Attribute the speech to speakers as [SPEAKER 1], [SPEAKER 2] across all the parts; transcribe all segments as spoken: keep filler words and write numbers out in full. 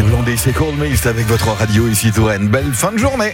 [SPEAKER 1] C'est Blondie, c'est Cold Mist avec votre radio ici Touraine. Belle fin de journée.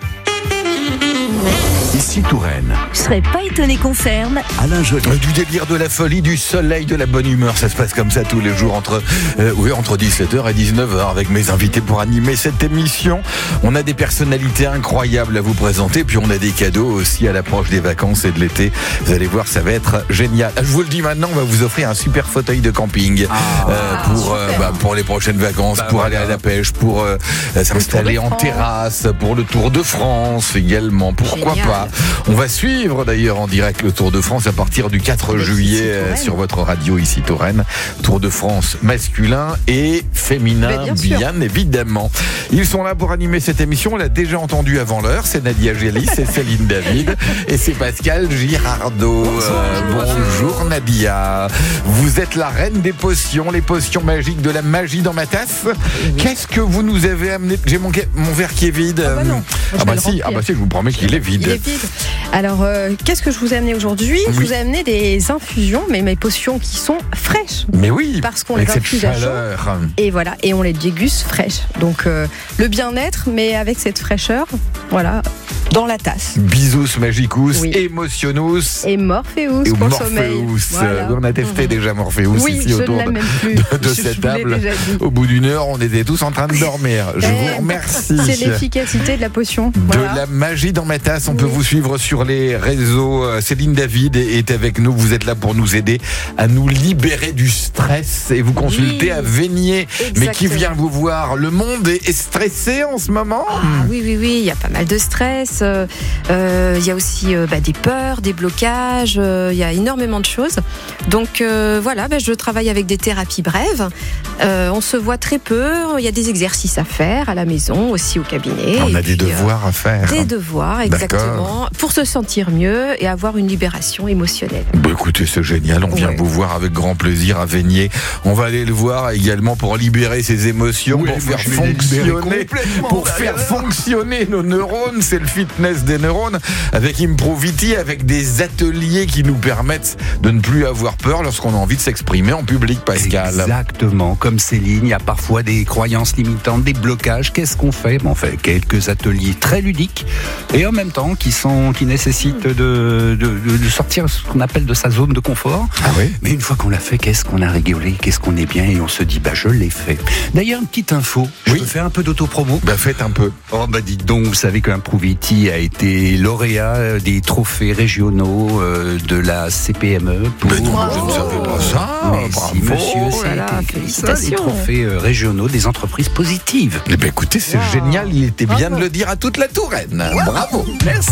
[SPEAKER 2] Ici Touraine.
[SPEAKER 3] Je serais pas étonné qu'on ferme.
[SPEAKER 2] Alain Joly.
[SPEAKER 1] Du délire, de la folie, du soleil, de la bonne humeur. Ça se passe comme ça tous les jours entre, euh, oui, entre dix-sept heures et dix-neuf heures avec mes invités pour animer cette émission. On a des personnalités incroyables à vous présenter. Puis on a des cadeaux aussi à l'approche des vacances et de l'été. Vous allez voir, ça va être génial. Je vous le dis maintenant, on va vous offrir un super fauteuil de camping ah, euh, pour, euh, bah, pour les prochaines vacances, bah, pour voilà. aller à la pêche, pour euh, s'installer en terrasse, pour le Tour de France également. Pourquoi génial. pas On va suivre d'ailleurs en direct le Tour de France à partir du quatre juillet sur votre radio ici Touraine. Tour de France masculin et féminin, bien, bien évidemment. Ils sont là pour animer cette émission. On l'a déjà entendu avant l'heure. C'est Nadia Gélis, c'est Céline David et c'est Pascal Girardot. Bonjour, euh, bonjour Nadia. Vous êtes la reine des potions, les potions magiques de la magie dans ma tasse. Oui. Qu'est-ce que vous nous avez amené? J'ai mon, mon verre qui est vide.
[SPEAKER 4] Ah bah non.
[SPEAKER 1] Ah bah si, ah bah si, je vous promets qu'il est vide.
[SPEAKER 4] Il est vide. Alors, euh, qu'est-ce que je vous ai amené aujourd'hui? Oui. Je vous ai amené des infusions, mais mes potions qui sont fraîches.
[SPEAKER 1] Mais oui,
[SPEAKER 4] parce qu'on
[SPEAKER 1] avec
[SPEAKER 4] les infuse
[SPEAKER 1] cette
[SPEAKER 4] à
[SPEAKER 1] chaleur.
[SPEAKER 4] chaud. Et voilà, et on les déguste fraîches. Donc, euh, le bien-être, mais avec cette fraîcheur, voilà, dans la tasse.
[SPEAKER 1] Bisous magicus,
[SPEAKER 4] oui.
[SPEAKER 1] Emotionus
[SPEAKER 4] et Morpheus et pour
[SPEAKER 1] Morpheus.
[SPEAKER 4] sommeil.
[SPEAKER 1] Voilà. On a testé mmh. déjà Morpheus
[SPEAKER 4] oui,
[SPEAKER 1] ici autour de, de, de
[SPEAKER 4] je,
[SPEAKER 1] cette
[SPEAKER 4] je
[SPEAKER 1] table. Au bout d'une heure, on était tous en train de dormir. Je vous remercie.
[SPEAKER 4] C'est l'efficacité de la potion.
[SPEAKER 1] De
[SPEAKER 4] voilà.
[SPEAKER 1] la magie dans ma tasse. On oui. peut vous suivre sur les réseaux. Céline David est avec nous. Vous êtes là pour nous aider à nous libérer du stress et vous consulter oui. à Vénier. Exactement. Mais qui vient vous voir? Le monde est stressé en ce moment.
[SPEAKER 5] Ah, oui, oui, oui. Il y a pas mal de stress. Euh, euh, il y a aussi euh, bah, des peurs, des blocages. Euh, il y a énormément de choses. Donc euh, voilà, bah, je travaille avec des thérapies brèves. Euh, on se voit très peu. Il y a des exercices à faire à la maison, aussi au cabinet.
[SPEAKER 1] On
[SPEAKER 5] et
[SPEAKER 1] a
[SPEAKER 5] puis,
[SPEAKER 1] des devoirs
[SPEAKER 5] euh,
[SPEAKER 1] à faire.
[SPEAKER 5] Des devoirs, exactement.
[SPEAKER 1] D'accord.
[SPEAKER 5] Pour se sentir mieux et avoir une libération émotionnelle.
[SPEAKER 1] Bah écoutez, c'est génial. On vient ouais. vous voir avec grand plaisir à Vénier. On va aller le voir également pour libérer ses émotions, oui, pour faire fonctionner, pour faire fonctionner nos neurones. C'est le fitness des neurones avec Improviti, avec des ateliers qui nous permettent de ne plus avoir peur lorsqu'on a envie de s'exprimer en public, Pascal.
[SPEAKER 2] Exactement. Comme Céline, il y a parfois des croyances limitantes, des blocages. Qu'est-ce qu'on fait? Bon, on fait quelques ateliers très ludiques et en même temps qui sont, qui nécessitent de, de, de, de sortir ce qu'on appelle de sa zone de confort.
[SPEAKER 1] Ah oui.
[SPEAKER 2] Mais une fois qu'on l'a fait, qu'est-ce qu'on a rigolé, qu'est-ce qu'on est bien et on se dit, bah je l'ai fait. D'ailleurs, une petite info. Je oui. peux faire un peu d'autopromo.
[SPEAKER 1] Bah faites un peu.
[SPEAKER 2] Oh bah dites donc, vous savez qu'Improviti a été lauréat des trophées régionaux euh, de la C P M E.
[SPEAKER 1] Pour... Mais non, oh. je ne savais pas ça.
[SPEAKER 2] Mais bravo, si, monsieur, c'est
[SPEAKER 5] voilà,
[SPEAKER 2] les trophées euh, régionaux des entreprises positives.
[SPEAKER 1] Eh ben écoutez, c'est wow. génial. Il était bien bravo. de le dire à toute la Touraine. Wow. Bravo.
[SPEAKER 2] Merci.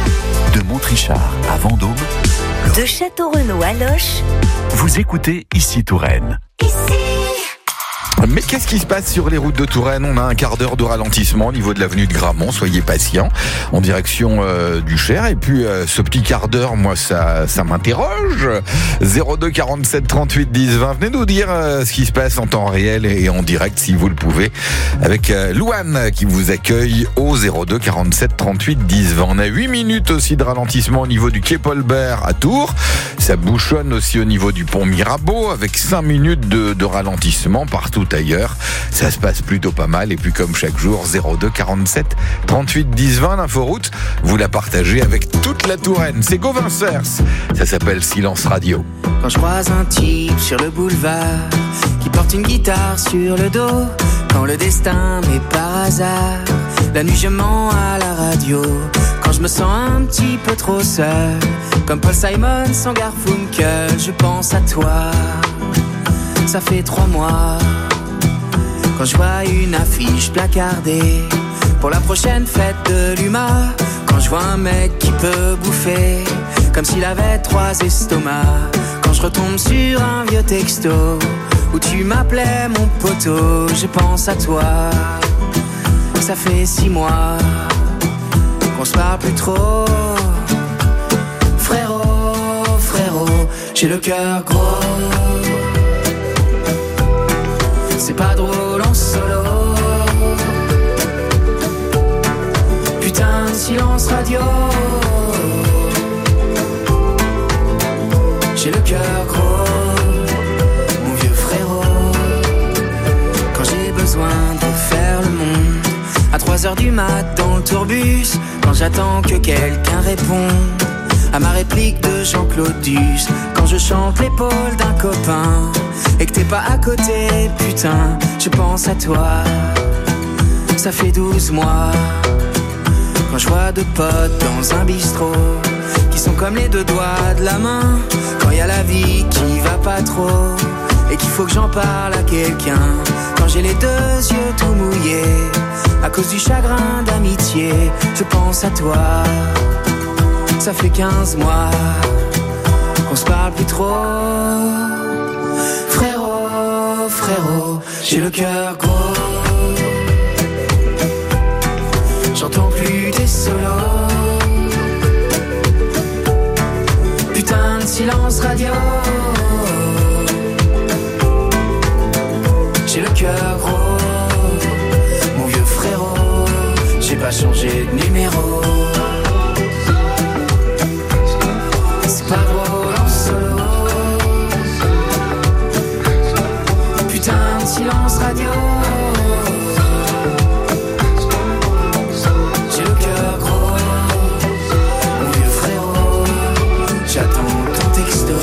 [SPEAKER 2] De Montrichard à Vendôme.
[SPEAKER 3] De Château-Renaud à Loches.
[SPEAKER 2] Vous écoutez ici Touraine.
[SPEAKER 3] Ici.
[SPEAKER 1] Mais qu'est-ce qui se passe sur les routes de Touraine? On a un quart d'heure de ralentissement au niveau de l'avenue de Gramont, soyez patients, en direction euh, du Cher. Et puis euh, ce petit quart d'heure, moi ça, ça m'interroge. zéro deux quarante-sept trente-huit dix vingt, venez nous dire euh, ce qui se passe en temps réel et en direct si vous le pouvez, avec euh, Louane qui vous accueille au zéro deux quarante-sept trente-huit dix vingt. On a huit minutes aussi de ralentissement au niveau du quai Paul-Bert à Tours. Ça bouchonne aussi au niveau du pont Mirabeau avec cinq minutes de, de ralentissement partout ailleurs. Ça se passe plutôt pas mal. Et puis comme chaque jour, zéro deux quarante-sept trente-huit dix vingt, l'inforoute, vous la partagez avec toute la Touraine. C'est Gauvin Cers. Ça s'appelle Silence Radio.
[SPEAKER 6] Quand je croise un type sur le boulevard qui porte une guitare sur le dos, quand le destin met par hasard, la nuit je mens à la radio, quand je me sens un petit peu trop seul, comme Paul Simon sans Garfunkel, je pense à toi. Ça fait trois mois, quand je vois une affiche placardée pour la prochaine fête de l'U M A, quand je vois un mec qui peut bouffer comme s'il avait trois estomacs, quand je retombe sur un vieux texto où tu m'appelais mon poteau, je pense à toi. Ça fait six mois qu'on se parle plus trop. Frérot, frérot, j'ai le cœur gros. C'est pas drôle en solo. Putain de silence radio. J'ai le cœur gros, mon vieux frérot. Quand j'ai besoin heures du mat dans le tourbus, quand j'attends que quelqu'un réponde à ma réplique de Jean-Claude Duss, quand je chante l'épaule d'un copain et que t'es pas à côté, putain, je pense à toi. Ça fait douze mois, quand je vois deux potes dans un bistrot qui sont comme les deux doigts de la main, quand y a la vie qui va pas trop et qu'il faut que j'en parle à quelqu'un, quand j'ai les deux yeux tout mouillés à cause du chagrin d'amitié, je pense à toi. Ça fait quinze mois qu'on se parle plus trop. Frérot, frérot, j'ai le cœur gros. J'entends plus tes solos. Putain de silence radio. J'ai le cœur gros. Mon vieux frérot, j'ai pas changé de numéro. C'est pas drôle en solo. Putain de silence radio. J'ai le cœur gros. Mon vieux frérot, j'attends ton texto.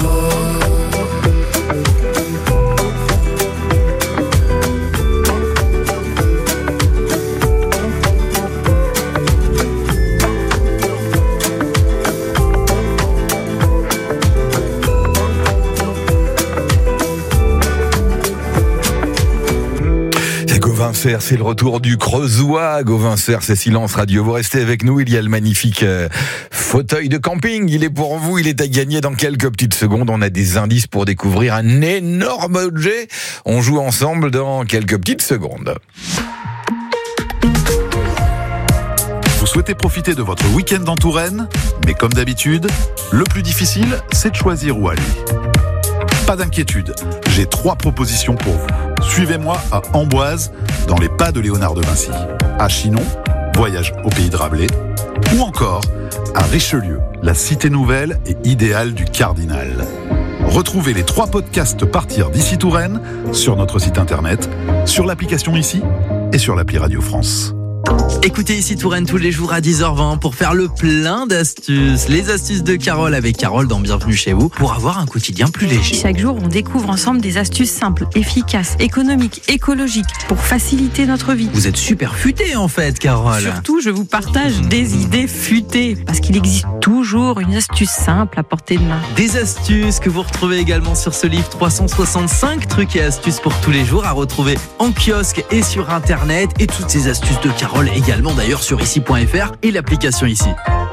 [SPEAKER 1] Gauvin Serre, c'est le retour du Creusois. Gauvin Serre, c'est Silence Radio. Vous restez avec nous, il y a le magnifique euh, fauteuil de camping. Il est pour vous, il est à gagner dans quelques petites secondes. On a des indices pour découvrir un énorme objet. On joue ensemble dans quelques petites secondes.
[SPEAKER 7] Vous souhaitez profiter de votre week-end en Touraine, mais comme d'habitude, le plus difficile, c'est de choisir où aller. Pas d'inquiétude, j'ai trois propositions pour vous. Suivez-moi à Amboise, dans les pas de Léonard de Vinci, à Chinon, voyage au pays de Rabelais, ou encore à Richelieu, la cité nouvelle et idéale du cardinal. Retrouvez les trois podcasts Partir d'ici Touraine sur notre site internet, sur l'application Ici et sur l'appli Radio France.
[SPEAKER 8] Écoutez Ici Touraine tous les jours à dix heures vingt pour faire le plein d'astuces. Les astuces de Carole avec Carole dans Bienvenue chez vous pour avoir un quotidien plus léger.
[SPEAKER 9] Chaque jour, on découvre ensemble des astuces simples, efficaces, économiques, écologiques pour faciliter notre vie.
[SPEAKER 8] Vous êtes super futée en fait, Carole.
[SPEAKER 9] Surtout, je vous partage des idées futées parce qu'il existe toujours une astuce simple à portée de main.
[SPEAKER 8] Des astuces que vous retrouvez également sur ce livre trois cent soixante-cinq trucs et astuces pour tous les jours à retrouver en kiosque et sur internet, et toutes ces astuces de Carole également d'ailleurs sur ici point f r et l'application Ici.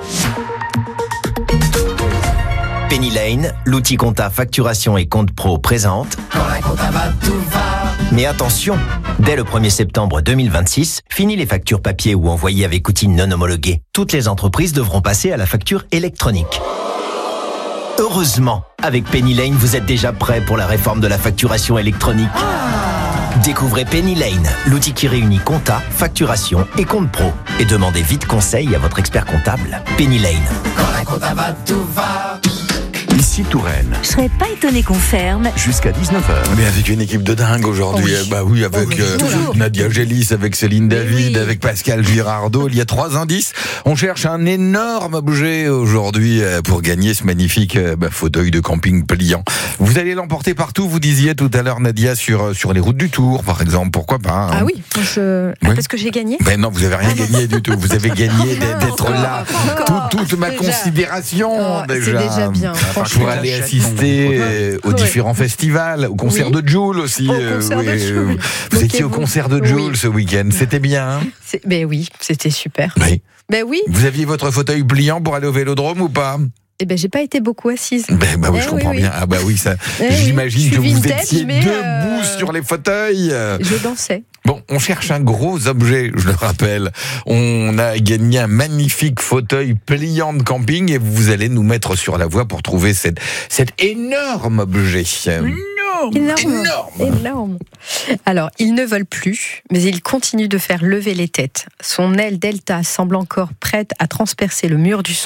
[SPEAKER 10] Penny Lane, l'outil compta facturation et compte pro présente.
[SPEAKER 6] Quand la compta va, tout va.
[SPEAKER 10] Mais attention, dès le premier septembre deux mille vingt-six, fini les factures papier ou envoyées avec outils non homologués. Toutes les entreprises devront passer à la facture électronique. Heureusement, avec Penny Lane, vous êtes déjà prêt pour la réforme de la facturation électronique. Découvrez Penny Lane, l'outil qui réunit compta, facturation et compte pro. Et demandez vite conseil à votre expert comptable. Penny Lane.
[SPEAKER 6] Quand la compta va, tout va.
[SPEAKER 1] Ici Touraine.
[SPEAKER 3] Je serais pas étonné qu'on ferme.
[SPEAKER 1] Jusqu'à dix-neuf heures. Mais avec une équipe de dingue aujourd'hui.
[SPEAKER 4] Oui.
[SPEAKER 1] Bah oui, avec
[SPEAKER 4] Oh oui,
[SPEAKER 1] euh,
[SPEAKER 4] toujours.
[SPEAKER 1] Nadia Gélis, avec Céline David,
[SPEAKER 4] oui.
[SPEAKER 1] avec Pascal Girardot. Il y a trois indices. On cherche un énorme objet aujourd'hui euh, pour gagner ce magnifique euh, bah, fauteuil de camping pliant. Vous allez l'emporter partout, vous disiez tout à l'heure, Nadia, sur, sur les routes du Tour, par exemple. Pourquoi pas hein.
[SPEAKER 4] Ah oui, je... ah,
[SPEAKER 1] Oui.
[SPEAKER 4] parce que j'ai gagné.
[SPEAKER 1] Ben non, vous avez rien gagné du tout. Vous avez gagné d'être là.
[SPEAKER 4] Encore.
[SPEAKER 1] Tout- toute ma
[SPEAKER 4] Déjà.
[SPEAKER 1] considération
[SPEAKER 4] Oh, c'est
[SPEAKER 1] déjà.
[SPEAKER 4] déjà bien, franchement.
[SPEAKER 1] Pour aller assister euh, aux
[SPEAKER 4] Ouais.
[SPEAKER 1] différents festivals, au concert
[SPEAKER 4] Oui.
[SPEAKER 1] de Jul aussi.
[SPEAKER 4] Au
[SPEAKER 1] euh,
[SPEAKER 4] concert de
[SPEAKER 1] oui,
[SPEAKER 4] Jul.
[SPEAKER 1] euh, Vous étiez au
[SPEAKER 4] Moquez-vous.
[SPEAKER 1] concert de
[SPEAKER 4] Oui.
[SPEAKER 1] Jul ce week-end. C'était bien. Hein
[SPEAKER 4] C'est- Ben oui, c'était super.
[SPEAKER 1] oui.
[SPEAKER 4] Ben oui,
[SPEAKER 1] Vous aviez votre fauteuil pliant pour aller au Vélodrome ou pas?
[SPEAKER 4] et ben j'ai pas été beaucoup assise.
[SPEAKER 1] Ben bah oui,
[SPEAKER 4] Eh
[SPEAKER 1] je
[SPEAKER 4] oui,
[SPEAKER 1] comprends
[SPEAKER 4] oui.
[SPEAKER 1] bien. Ah bah oui, ça.
[SPEAKER 4] Eh oui,
[SPEAKER 1] J'imagine
[SPEAKER 4] je
[SPEAKER 1] que
[SPEAKER 4] suis
[SPEAKER 1] vous
[SPEAKER 4] vintage,
[SPEAKER 1] étiez
[SPEAKER 4] mais,
[SPEAKER 1] debout
[SPEAKER 4] euh,
[SPEAKER 1] sur les fauteuils.
[SPEAKER 4] Je dansais.
[SPEAKER 1] Bon, on cherche un gros objet, je le rappelle. On a gagné un magnifique fauteuil pliant de camping et vous allez nous mettre sur la voie pour trouver cette, cet énorme objet.
[SPEAKER 4] Énorme.
[SPEAKER 1] Énorme.
[SPEAKER 4] Énorme. Alors, ils ne volent plus, mais ils continuent de faire lever les têtes. Son aile delta semble encore prête à transpercer le mur du son.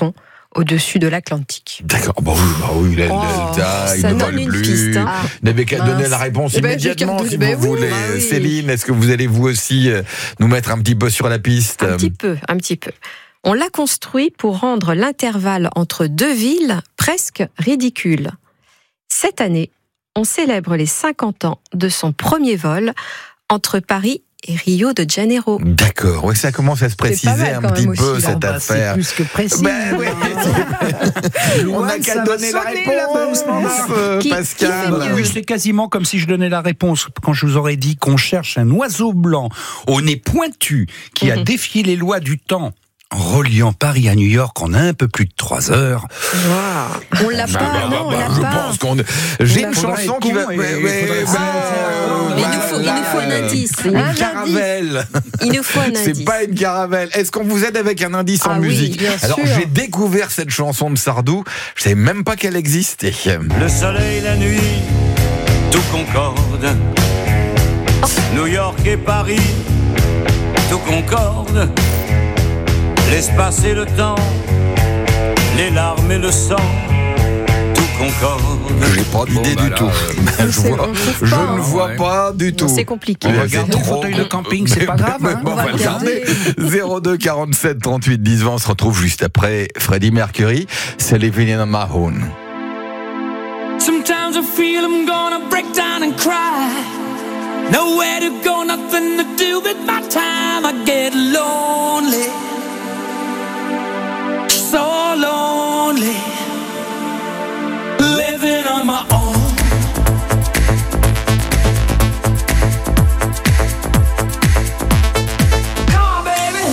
[SPEAKER 4] au-dessus de l'Atlantique.
[SPEAKER 1] D'accord, bah oui, bah oui, la
[SPEAKER 4] Oh,
[SPEAKER 1] delta, il
[SPEAKER 4] ça
[SPEAKER 1] ne
[SPEAKER 4] donne
[SPEAKER 1] vole
[SPEAKER 4] une
[SPEAKER 1] plus.
[SPEAKER 4] piste, hein.
[SPEAKER 1] Vous n'avez qu'à
[SPEAKER 4] Mince.
[SPEAKER 1] donner la réponse
[SPEAKER 4] Eh ben, j'ai
[SPEAKER 1] immédiatement
[SPEAKER 4] qu'à
[SPEAKER 1] si
[SPEAKER 4] donner-
[SPEAKER 1] vous
[SPEAKER 4] ben oui,
[SPEAKER 1] voulez.
[SPEAKER 4] bah oui.
[SPEAKER 1] Céline, est-ce que vous allez vous aussi euh, nous mettre un petit peu sur la piste?
[SPEAKER 5] Un petit peu, un petit peu. On l'a construit pour rendre l'intervalle entre deux villes presque ridicule. Cette année, on célèbre les cinquante ans de son premier vol entre Paris et Rio de Janeiro.
[SPEAKER 1] D'accord, ouais, ça commence à se préciser
[SPEAKER 4] mal,
[SPEAKER 1] un
[SPEAKER 4] quand
[SPEAKER 1] petit
[SPEAKER 4] même,
[SPEAKER 1] peu
[SPEAKER 4] aussi,
[SPEAKER 1] cette
[SPEAKER 2] Bah,
[SPEAKER 1] affaire.
[SPEAKER 2] C'est plus que précis.
[SPEAKER 1] Ben oui. On n'a qu'à donner la réponse, euh,
[SPEAKER 4] Qui-
[SPEAKER 1] Pascal.
[SPEAKER 4] qui fait mieux
[SPEAKER 2] Oui, c'est quasiment comme si je donnais la réponse quand je vous aurais dit qu'on cherche un oiseau blanc au nez pointu qui a
[SPEAKER 5] Mhm.
[SPEAKER 2] défié les lois du temps en reliant Paris à New York en un peu plus de trois heures.
[SPEAKER 5] Wow.
[SPEAKER 4] On l'a
[SPEAKER 1] Bah,
[SPEAKER 4] pas,
[SPEAKER 1] bah,
[SPEAKER 4] non, on
[SPEAKER 1] bah,
[SPEAKER 4] l'a
[SPEAKER 1] je
[SPEAKER 4] pas.
[SPEAKER 1] pense qu'on. J'ai
[SPEAKER 4] l'a
[SPEAKER 1] une
[SPEAKER 4] pas.
[SPEAKER 1] chanson qui va.
[SPEAKER 2] Faudrait être
[SPEAKER 1] Ouais,
[SPEAKER 2] con et
[SPEAKER 1] ouais,
[SPEAKER 2] faudrait
[SPEAKER 1] bah,
[SPEAKER 2] savoir.
[SPEAKER 5] Mais il nous faut- il nous faut un
[SPEAKER 1] voilà.
[SPEAKER 5] indice.
[SPEAKER 1] Une
[SPEAKER 4] Un
[SPEAKER 1] caravelle.
[SPEAKER 5] Il nous faut un
[SPEAKER 1] C'est
[SPEAKER 5] indice.
[SPEAKER 1] pas une caravelle. Est-ce qu'on vous aide avec un indice en
[SPEAKER 4] Ah oui,
[SPEAKER 1] musique?
[SPEAKER 4] bien
[SPEAKER 1] Alors
[SPEAKER 4] sûr.
[SPEAKER 1] j'ai découvert cette chanson de Sardou. Je savais même pas qu'elle existait.
[SPEAKER 11] Le soleil, la nuit, tout concorde. New York et Paris, tout concorde. L'espace et le temps, les larmes et le sang, tout concorde.
[SPEAKER 1] J'ai pas d'idée
[SPEAKER 2] Bon, bah
[SPEAKER 1] du
[SPEAKER 2] là,
[SPEAKER 1] tout.
[SPEAKER 2] euh,
[SPEAKER 1] je
[SPEAKER 4] c'est-
[SPEAKER 1] vois-
[SPEAKER 4] on trouve
[SPEAKER 1] je
[SPEAKER 4] pas,
[SPEAKER 1] ne
[SPEAKER 4] hein.
[SPEAKER 1] vois
[SPEAKER 2] Ouais.
[SPEAKER 1] pas du tout.
[SPEAKER 5] C'est compliqué.
[SPEAKER 2] On
[SPEAKER 1] Mais
[SPEAKER 2] va
[SPEAKER 1] c'est
[SPEAKER 2] garder le
[SPEAKER 1] trop-
[SPEAKER 2] fauteuil de camping, c'est pas grave.
[SPEAKER 1] Mais
[SPEAKER 2] hein.
[SPEAKER 1] bon, on va le garder. zéro deux quarante-sept trente-huit dix vingt. On se retrouve juste après Freddie Mercury. C'est Living in my Own.
[SPEAKER 6] Sometimes I feel I'm gonna break down and cry. Nowhere to go, nothing to do with my time. I get lonely, so lonely, living on my own. Come on, baby.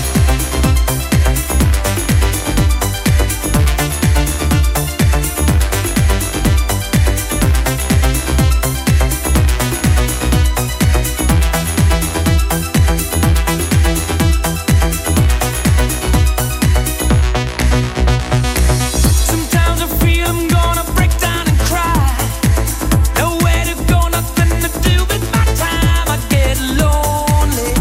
[SPEAKER 6] Sometimes I feel I'm gonna break down and cry. Nowhere to go, nothing to do with my time. I get lonely,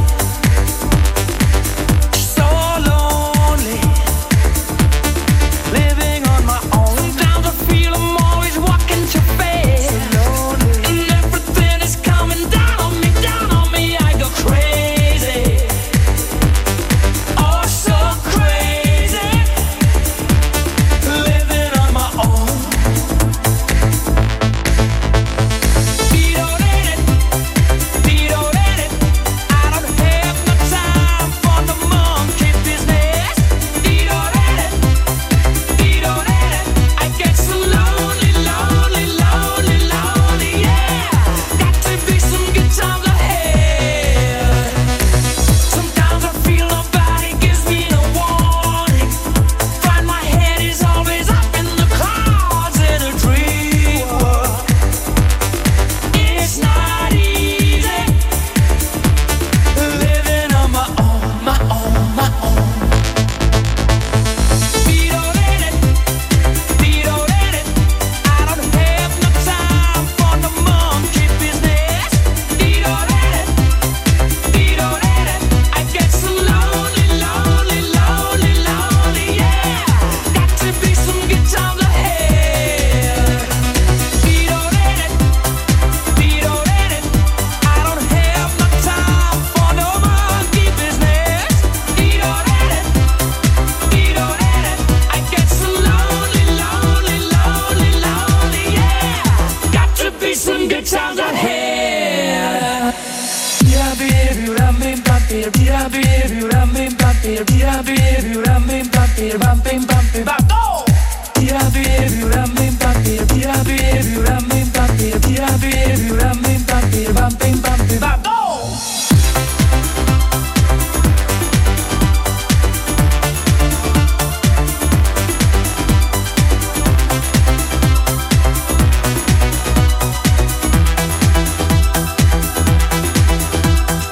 [SPEAKER 6] so lonely, living on my own. Sometimes I feel I'm always walking too fast, and everything is coming down on me, down on me. I go crazy, oh so crazy. Living on my own. Beat-o-did-it, beat-o-did-it. I don't have no time for the monkey business. Beat-o-did-it, beat-o-did-it. I get so lonely, lonely, lonely, lonely, yeah. Got to be some good times ahead. Sometimes I feel nobody gives me no warning. Find my head is always up in the clouds in a dream world. It's not easy living on my own, my own, my own. Beat-o-did-it, beat-o-did-it. I don't have no time for the monkey business. Beat-o-did-it, beat-o-did-it. I get so lonely, lonely, lonely, lonely, yeah. Got to be some good times ahead. Beat-o-did-it, beat-o-did-it. I don't have no time for no monkey business. Beat-o-did-it, beat-o-did-it. I get so lonely, lonely, lonely, lonely, yeah. Got to be some good times ahead.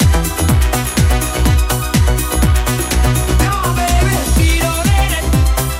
[SPEAKER 6] Come on, baby. Beat-o-did-it,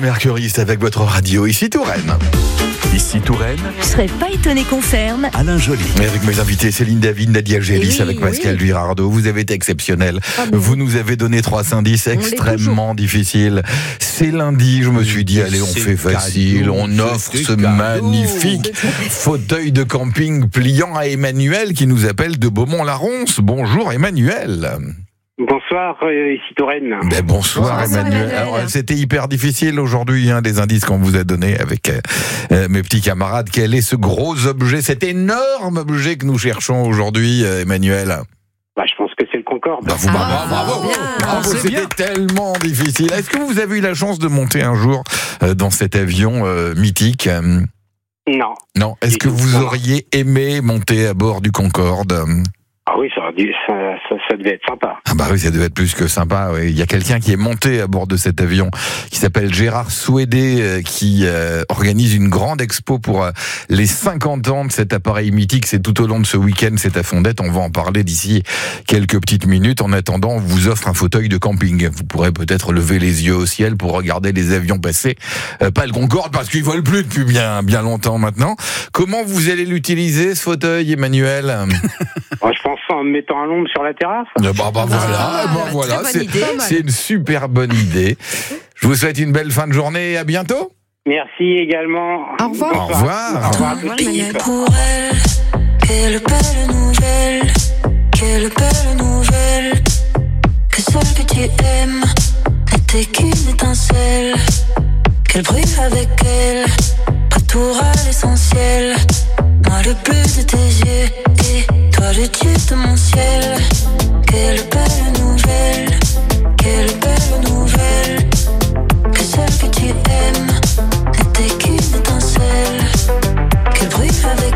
[SPEAKER 1] Mercury, c'est avec votre radio, ici Touraine.
[SPEAKER 7] Ici Touraine,
[SPEAKER 3] Je serais pas étonné qu'on ferme.
[SPEAKER 7] Alain Joly.
[SPEAKER 1] Et avec mes invités Céline David, Nadia Gélis,
[SPEAKER 4] Oui,
[SPEAKER 1] avec Pascal
[SPEAKER 4] oui.
[SPEAKER 1] Girardot. Vous avez été exceptionnel.
[SPEAKER 4] Ah, mais
[SPEAKER 1] Vous nous avez donné trois indices
[SPEAKER 4] l'est
[SPEAKER 1] extrêmement difficiles. C'est lundi, je me suis dit, allez, on
[SPEAKER 2] C'est
[SPEAKER 1] fait facile.
[SPEAKER 2] cadeau,
[SPEAKER 1] On offre
[SPEAKER 2] c'est
[SPEAKER 1] ce
[SPEAKER 2] cadeau.
[SPEAKER 1] magnifique fauteuil de camping pliant à Emmanuel qui nous appelle de Beaumont-la-Ronce. Bonjour Emmanuel.
[SPEAKER 12] Bonsoir, euh, ici Touraine.
[SPEAKER 1] Ben bonsoir,
[SPEAKER 4] Bonsoir,
[SPEAKER 1] Emmanuel.
[SPEAKER 4] Emmanuel.
[SPEAKER 1] Alors, c'était hyper difficile aujourd'hui, hein, des indices qu'on vous a donnés avec euh, euh, mes petits camarades. Quel est ce gros objet, cet énorme objet que nous cherchons aujourd'hui, euh, Emmanuel?
[SPEAKER 12] Bah, je pense que c'est le Concorde.
[SPEAKER 1] Bah, vous,
[SPEAKER 4] Ah,
[SPEAKER 1] bravo, bravo,
[SPEAKER 4] bien.
[SPEAKER 1] bravo,
[SPEAKER 2] C'est
[SPEAKER 1] c'était
[SPEAKER 2] bien.
[SPEAKER 1] tellement difficile. Est-ce que vous avez eu la chance de monter un jour euh, dans cet avion euh, mythique? euh,
[SPEAKER 12] Non.
[SPEAKER 1] Non. Est-ce que vous auriez aimé monter à bord du Concorde?
[SPEAKER 12] Ah oui, ça, aurait dû- ça, ça, ça devait être sympa.
[SPEAKER 1] Ah bah oui, ça devait être plus que sympa. Oui. Il y a quelqu'un qui est monté à bord de cet avion, qui s'appelle Gérard Souédé, euh, qui euh, organise une grande expo pour euh, les cinquante ans de cet appareil mythique. C'est tout au long de ce week-end, c'est à Fondette. On va en parler d'ici quelques petites minutes. En attendant, on vous offre un fauteuil de camping. Vous pourrez peut-être lever les yeux au ciel pour regarder les avions passer. Euh, pas le Concorde, parce qu'ils volent plus depuis bien, bien longtemps maintenant. Comment vous allez l'utiliser, ce fauteuil, Emmanuel?
[SPEAKER 12] Moi, je pense en me mettant à l'ombre sur la terrasse.
[SPEAKER 1] Bah, bah voilà,
[SPEAKER 4] Ah,
[SPEAKER 1] bah
[SPEAKER 4] très
[SPEAKER 1] voilà,
[SPEAKER 4] bonne
[SPEAKER 1] c'est,
[SPEAKER 4] idée. Pas mal.
[SPEAKER 1] c'est une super bonne idée. Je vous souhaite une belle fin de journée et à bientôt.
[SPEAKER 12] Merci également.
[SPEAKER 4] Au revoir.
[SPEAKER 1] Au revoir.
[SPEAKER 12] Au revoir à toute l'équipe.
[SPEAKER 13] Pour elle, quelle belle nouvelle, quelle belle nouvelle, que celle que tu aimes n'était qu'une étincelle, qu'elle brille avec elle, retour à l'essentiel, moi le bleu de tes yeux et toi le dieu de mon ciel, quelle belle nouvelle, quelle belle nouvelle, que celle que tu aimes n'était qu'une étincelle, qu'elle brille avec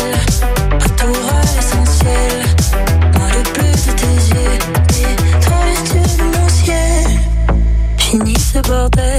[SPEAKER 13] elle, retour à l'essentiel, moi le bleu de tes yeux et toi le dieu de mon ciel. Fini ce bordel,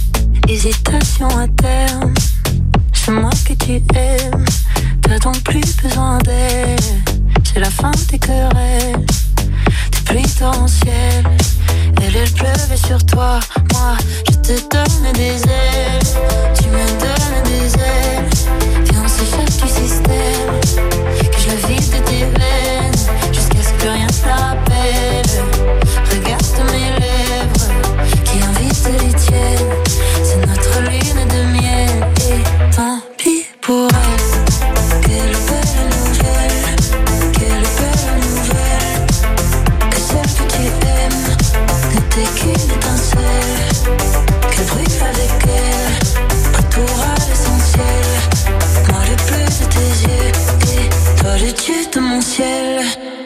[SPEAKER 13] hésitation à terme, c'est moi que tu aimes, t'as donc plus besoin d'elle, c'est la fin des querelles, des pluies torrentielles, elle elle pleuvait sur toi, moi je te donne des ailes, tu me donnes des ailes, viens on s'échappe du système, que je la vide de tes veines, jusqu'à ce que rien ne te rappelle, regarde mes lèvres, qui invitent les tiennes, c'est notre lune de miel, et tant pis pour elle. Quelle belle nouvelle, quelle belle nouvelle, que celle que tu aimes n'était qu'une étincelle, qu'elle brille avec elle, retour à l'essentiel, moi le bleu de tes yeux et toi le dieu de mon ciel.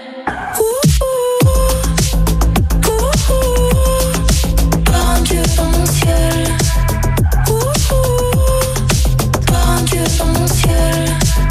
[SPEAKER 13] Ouh, ouh, ouh, ouh, par un dieu dans mon ciel. Ouh, ouh, par un dieu dans mon ciel.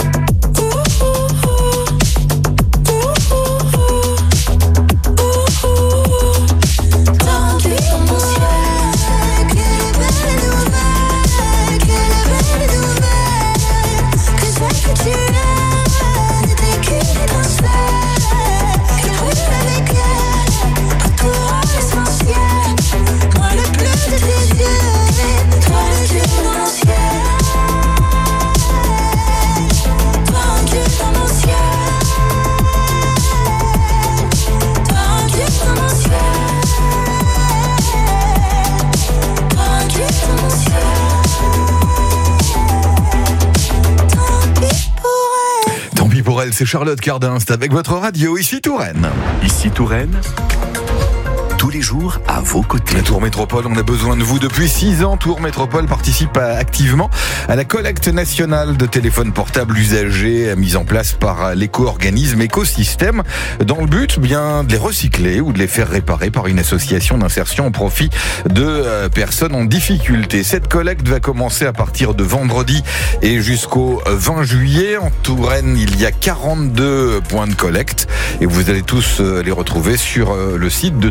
[SPEAKER 1] Tant pis pour elle, c'est Charlotte Cardin, c'est avec votre radio, ici Touraine.
[SPEAKER 7] Ici Touraine, tous les jours à vos côtés.
[SPEAKER 1] La Tour Métropole, on a besoin de vous depuis six ans. Tour Métropole participe à- activement à la collecte nationale de téléphones portables usagés mise en place par l'éco-organisme Écosystème dans le but bien de les recycler ou de les faire réparer par une association d'insertion au profit de euh, personnes en difficulté. Cette collecte va commencer à partir de vendredi et jusqu'au vingt juillet. En Touraine, il y a quarante-deux points de collecte et vous allez tous euh, les retrouver sur euh, le site de Tour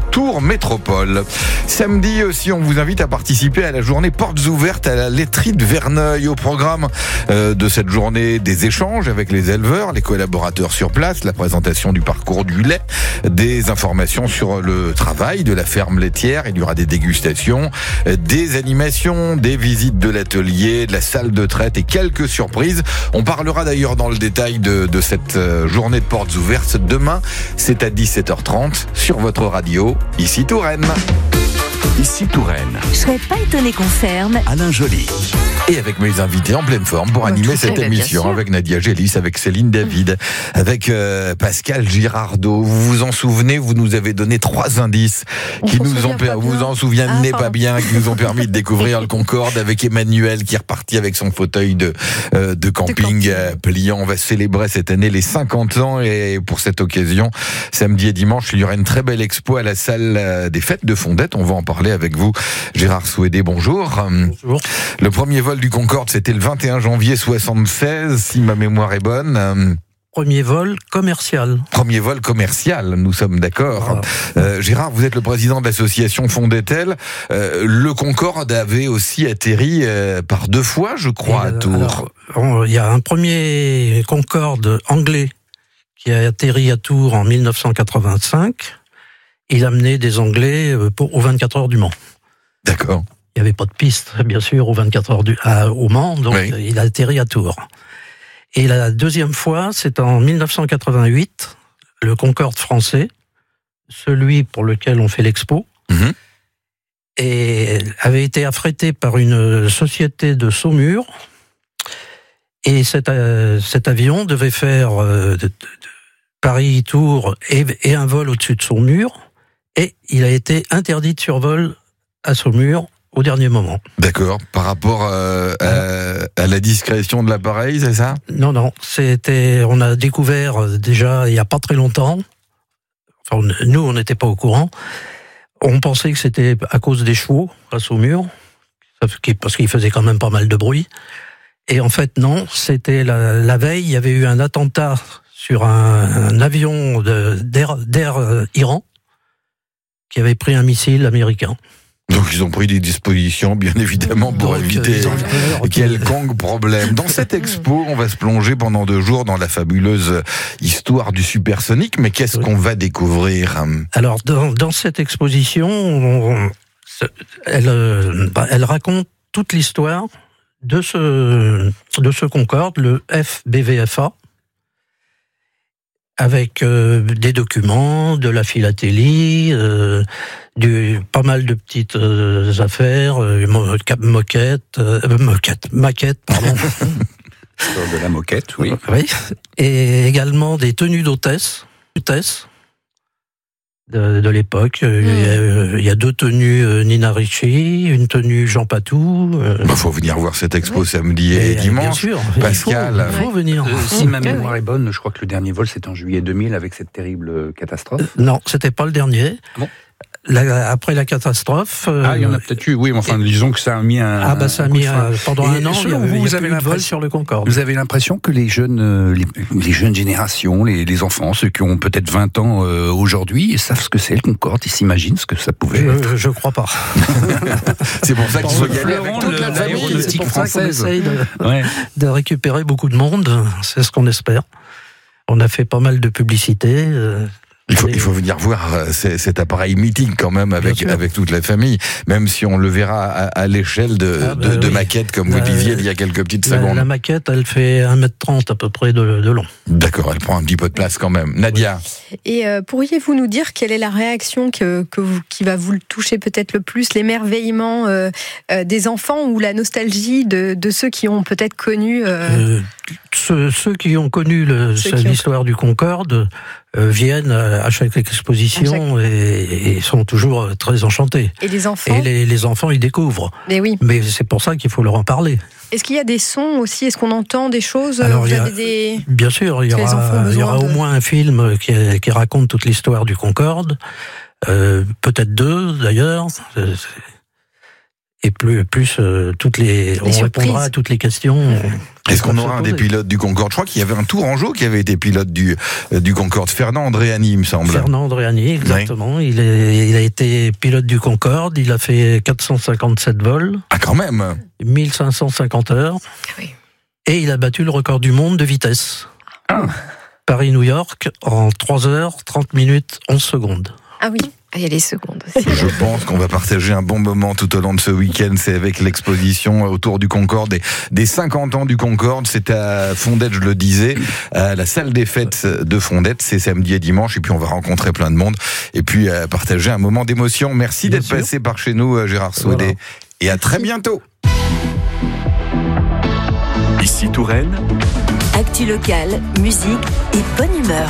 [SPEAKER 1] métropole. Samedi aussi, on vous invite à participer à la journée portes ouvertes à la laiterie de Verneuil. Au programme euh, de cette journée, des échanges avec les éleveurs, les collaborateurs sur place, la présentation du parcours du lait, des informations sur le travail de la ferme laitière. Il y aura des dégustations, des animations, des visites de l'atelier, de la salle de traite et quelques surprises. On parlera d'ailleurs dans le détail de, de cette journée de portes ouvertes demain. C'est à dix-sept heures trente sur votre radio, ici Touraine.
[SPEAKER 14] Ici Touraine.
[SPEAKER 3] Je serais pas étonné qu'on ferme.
[SPEAKER 14] Alain Joly.
[SPEAKER 1] Et avec mes invités en pleine forme pour
[SPEAKER 3] Bon,
[SPEAKER 1] animer
[SPEAKER 3] tout
[SPEAKER 1] cette
[SPEAKER 3] fait,
[SPEAKER 1] émission,
[SPEAKER 3] bien sûr.
[SPEAKER 1] avec Nadia Gélis, avec Céline David, avec euh, Pascal Girardot. Vous vous en souvenez, vous nous avez donné trois indices
[SPEAKER 4] On
[SPEAKER 1] qui
[SPEAKER 4] s'en
[SPEAKER 1] nous
[SPEAKER 4] souvient
[SPEAKER 1] ont per-
[SPEAKER 4] pas
[SPEAKER 1] vous
[SPEAKER 4] bien.
[SPEAKER 1] en souvenez
[SPEAKER 4] Ah,
[SPEAKER 1] pas
[SPEAKER 4] pardon.
[SPEAKER 1] bien, qui nous ont permis de découvrir le Concorde, avec Emmanuel qui est reparti avec son fauteuil de euh, de camping,
[SPEAKER 4] camping.
[SPEAKER 1] euh, pliant. On va célébrer cette année les cinquante ans et pour cette occasion, samedi et dimanche, il y aura une très belle expo à la salle euh, des fêtes de Fondette. On va en parler avec vous. Gérard Souédé, bonjour.
[SPEAKER 15] Bonjour.
[SPEAKER 1] Le premier vol du Concorde, c'était le vingt et un janvier soixante-seize, si ma mémoire est bonne. Euh,
[SPEAKER 15] Premier vol commercial.
[SPEAKER 1] Premier vol commercial, nous sommes d'accord.
[SPEAKER 15] Voilà.
[SPEAKER 1] Euh, Gérard, vous êtes le président de l'association Fondetel. Euh, le Concorde avait aussi atterri euh, par deux fois, je crois,
[SPEAKER 15] Et,
[SPEAKER 1] à
[SPEAKER 15] euh,
[SPEAKER 1] Tours.
[SPEAKER 15] alors, on- il y a un premier Concorde anglais qui a atterri à Tours en mille neuf cent quatre-vingt-cinq. Il a amené des Anglais euh, pour, aux vingt-quatre heures du Mans.
[SPEAKER 1] D'accord.
[SPEAKER 15] Il n'y avait pas de piste, bien sûr, aux vingt-quatre heures du, à- au Mans, donc
[SPEAKER 1] Oui.
[SPEAKER 15] euh, il a atterri à Tours. Et la deuxième fois, c'est en mille neuf cent quatre-vingt-huit, le Concorde français, celui pour lequel on fait l'expo,
[SPEAKER 1] Mhm.
[SPEAKER 15] et avait été affrété par une société de Saumur. Et cet, euh, cet avion devait faire euh, de- de- de Paris-Tours et, et un vol au-dessus de Saumur. Et il a été interdit de survol à Saumur au dernier moment.
[SPEAKER 1] D'accord. Par rapport euh, à, à la discrétion de l'appareil, c'est ça?
[SPEAKER 15] Non, non, c'était, on a découvert euh, déjà il n'y a pas très longtemps. Enfin, on- nous, on n'était pas au courant. On pensait que c'était à cause des chevaux à Saumur, parce qu'il faisait quand même pas mal de bruit. Et en fait, non, c'était la, la veille, il y avait eu un attentat sur un, un avion de- d'air, d'air euh, Iran qui avait pris un missile américain.
[SPEAKER 1] Donc ils ont pris des dispositions, bien évidemment, pour
[SPEAKER 15] Donc,
[SPEAKER 1] éviter
[SPEAKER 15] ils ont peur que-
[SPEAKER 1] quelconque problème. Dans cette expo, on va se plonger pendant deux jours dans la fabuleuse histoire du supersonique. Mais qu'est-ce qu'on va découvrir?
[SPEAKER 15] Alors, dans, dans cette exposition, on- on- elle, euh, bah, elle raconte toute l'histoire de ce, de ce Concorde, le F B V F A, avec euh, des documents, de la philatélie, euh, du, pas mal de petites euh, affaires, euh, mo- cap- moquettes, euh, moquettes, maquettes, pardon.
[SPEAKER 2] De la moquette, oui.
[SPEAKER 15] Oui. Et également des tenues d'hôtesse, hôtesse de, de l'époque. Il y a, euh, il y a deux tenues euh, Nina Ricci, une tenue Jean Patou. euh,
[SPEAKER 1] Il faut venir voir cette expo samedi et,
[SPEAKER 15] Et, euh,
[SPEAKER 1] dimanche.
[SPEAKER 15] bien sûr, il
[SPEAKER 1] Pascal.
[SPEAKER 15] faut- il faut venir.
[SPEAKER 2] Euh, si ma
[SPEAKER 15] Mmh.
[SPEAKER 2] mémoire est bonne, je crois que le dernier vol c'était en juillet deux mille avec cette terrible catastrophe.
[SPEAKER 15] Non, c'était pas le dernier.
[SPEAKER 2] Bon.
[SPEAKER 15] La- après la catastrophe. euh,
[SPEAKER 2] Ah, il y en a peut-être eu, oui, mais enfin, disons que ça a mis un.
[SPEAKER 15] Ah, bah, ça a
[SPEAKER 2] un coup
[SPEAKER 15] mis
[SPEAKER 2] de frein.
[SPEAKER 15] un- pendant
[SPEAKER 2] Et
[SPEAKER 15] un an, il y
[SPEAKER 2] selon
[SPEAKER 15] avait-
[SPEAKER 2] vous,
[SPEAKER 15] il y a
[SPEAKER 2] vous
[SPEAKER 15] plus
[SPEAKER 2] avez
[SPEAKER 15] eu de vol
[SPEAKER 2] l'impression-
[SPEAKER 15] sur le Concorde.
[SPEAKER 2] Vous avez l'impression que les jeunes, euh, les, les jeunes générations, les, les enfants, ceux qui ont peut-être vingt ans euh, aujourd'hui, ils savent ce que c'est le Concorde, ils s'imaginent ce que ça pouvait être.
[SPEAKER 15] Je, je crois pas.
[SPEAKER 1] C'est pour ça qu'il faut y aller
[SPEAKER 15] Florent,
[SPEAKER 1] avec toute
[SPEAKER 15] le-
[SPEAKER 1] la famille.
[SPEAKER 15] l'aéronautique
[SPEAKER 2] C'est pour ça qu'on
[SPEAKER 15] française.
[SPEAKER 2] essaye
[SPEAKER 15] de,
[SPEAKER 2] Ouais.
[SPEAKER 15] de récupérer beaucoup de monde, c'est ce qu'on espère. On a fait pas mal de publicité. euh,
[SPEAKER 1] Il faut,
[SPEAKER 15] et-
[SPEAKER 1] il faut venir voir euh, c- cet appareil mythique quand même avec,
[SPEAKER 15] Bien sûr.
[SPEAKER 1] avec toute la famille, même si on le verra à, à l'échelle de,
[SPEAKER 15] Ah, bah
[SPEAKER 1] de, de
[SPEAKER 15] oui.
[SPEAKER 1] maquettes, comme vous
[SPEAKER 15] La-
[SPEAKER 1] disiez il y a quelques petites
[SPEAKER 15] la,
[SPEAKER 1] secondes.
[SPEAKER 15] la maquette, elle fait un mètre trente à peu près de, de long.
[SPEAKER 1] D'accord, elle prend un petit peu de place quand même. Nadia,
[SPEAKER 4] Et euh, pourriez-vous nous dire quelle est la réaction que, que vous, qui va vous le toucher peut-être le plus, l'émerveillement euh, euh, des enfants ou la nostalgie de, de ceux qui ont peut-être connu euh,
[SPEAKER 15] Euh, ceux, ceux qui ont connu le-
[SPEAKER 4] Ceux qui ont-
[SPEAKER 15] l'histoire du Concorde euh, viennent à chaque exposition et, et sont toujours très enchantés.
[SPEAKER 4] et les enfants.
[SPEAKER 15] Et les, les enfants, ils découvrent.
[SPEAKER 4] Mais oui.
[SPEAKER 15] Mais c'est pour ça qu'il faut leur en parler.
[SPEAKER 4] Est-ce qu'il y a des sons aussi? Est-ce qu'on entend des choses?
[SPEAKER 15] Alors,
[SPEAKER 4] Vous
[SPEAKER 15] il y a-
[SPEAKER 4] avez des...
[SPEAKER 15] Bien sûr, il y
[SPEAKER 4] Que les enfants
[SPEAKER 15] aura,
[SPEAKER 4] ont
[SPEAKER 15] il y
[SPEAKER 4] besoin
[SPEAKER 15] aura au
[SPEAKER 4] de-
[SPEAKER 15] moins un film qui, qui raconte toute l'histoire du Concorde, euh, peut-être deux d'ailleurs. Euh, et plus, plus euh, toutes les, on
[SPEAKER 4] surprises.
[SPEAKER 15] répondra à toutes les questions.
[SPEAKER 1] Est-ce qu'on aura un des pilotes du Concorde? Je crois qu'il y avait un Tourangeau qui avait été pilote du, du Concorde. Fernand Andréani, il me semble.
[SPEAKER 15] Fernand Andréani, exactement. Oui. Il, est, il a été pilote du Concorde. Il a fait quatre cent cinquante-sept vols.
[SPEAKER 1] Ah, quand même!
[SPEAKER 15] mille cinq cent cinquante heures.
[SPEAKER 5] Oui.
[SPEAKER 15] Et il a battu le record du monde de vitesse.
[SPEAKER 4] Ah.
[SPEAKER 15] Paris-New York en trois heures, trente minutes, onze secondes.
[SPEAKER 4] Ah oui.
[SPEAKER 5] Ah, il y a les secondes aussi.
[SPEAKER 1] Je pense qu'on va partager un bon moment tout au long de ce week-end. C'est avec l'exposition autour du Concorde, des, des cinquante ans du Concorde. C'est à Fondette, je le disais, à la salle des fêtes de Fondette. C'est samedi et dimanche. Et puis, on va rencontrer plein de monde. Et puis, euh, partager un moment d'émotion. Merci
[SPEAKER 15] Bien
[SPEAKER 1] d'être
[SPEAKER 15] sûr.
[SPEAKER 1] passé par chez nous, Gérard Saudet.
[SPEAKER 15] Voilà.
[SPEAKER 1] Et à très bientôt.
[SPEAKER 14] Ici Touraine,
[SPEAKER 3] Actu locale, musique et bonne humeur.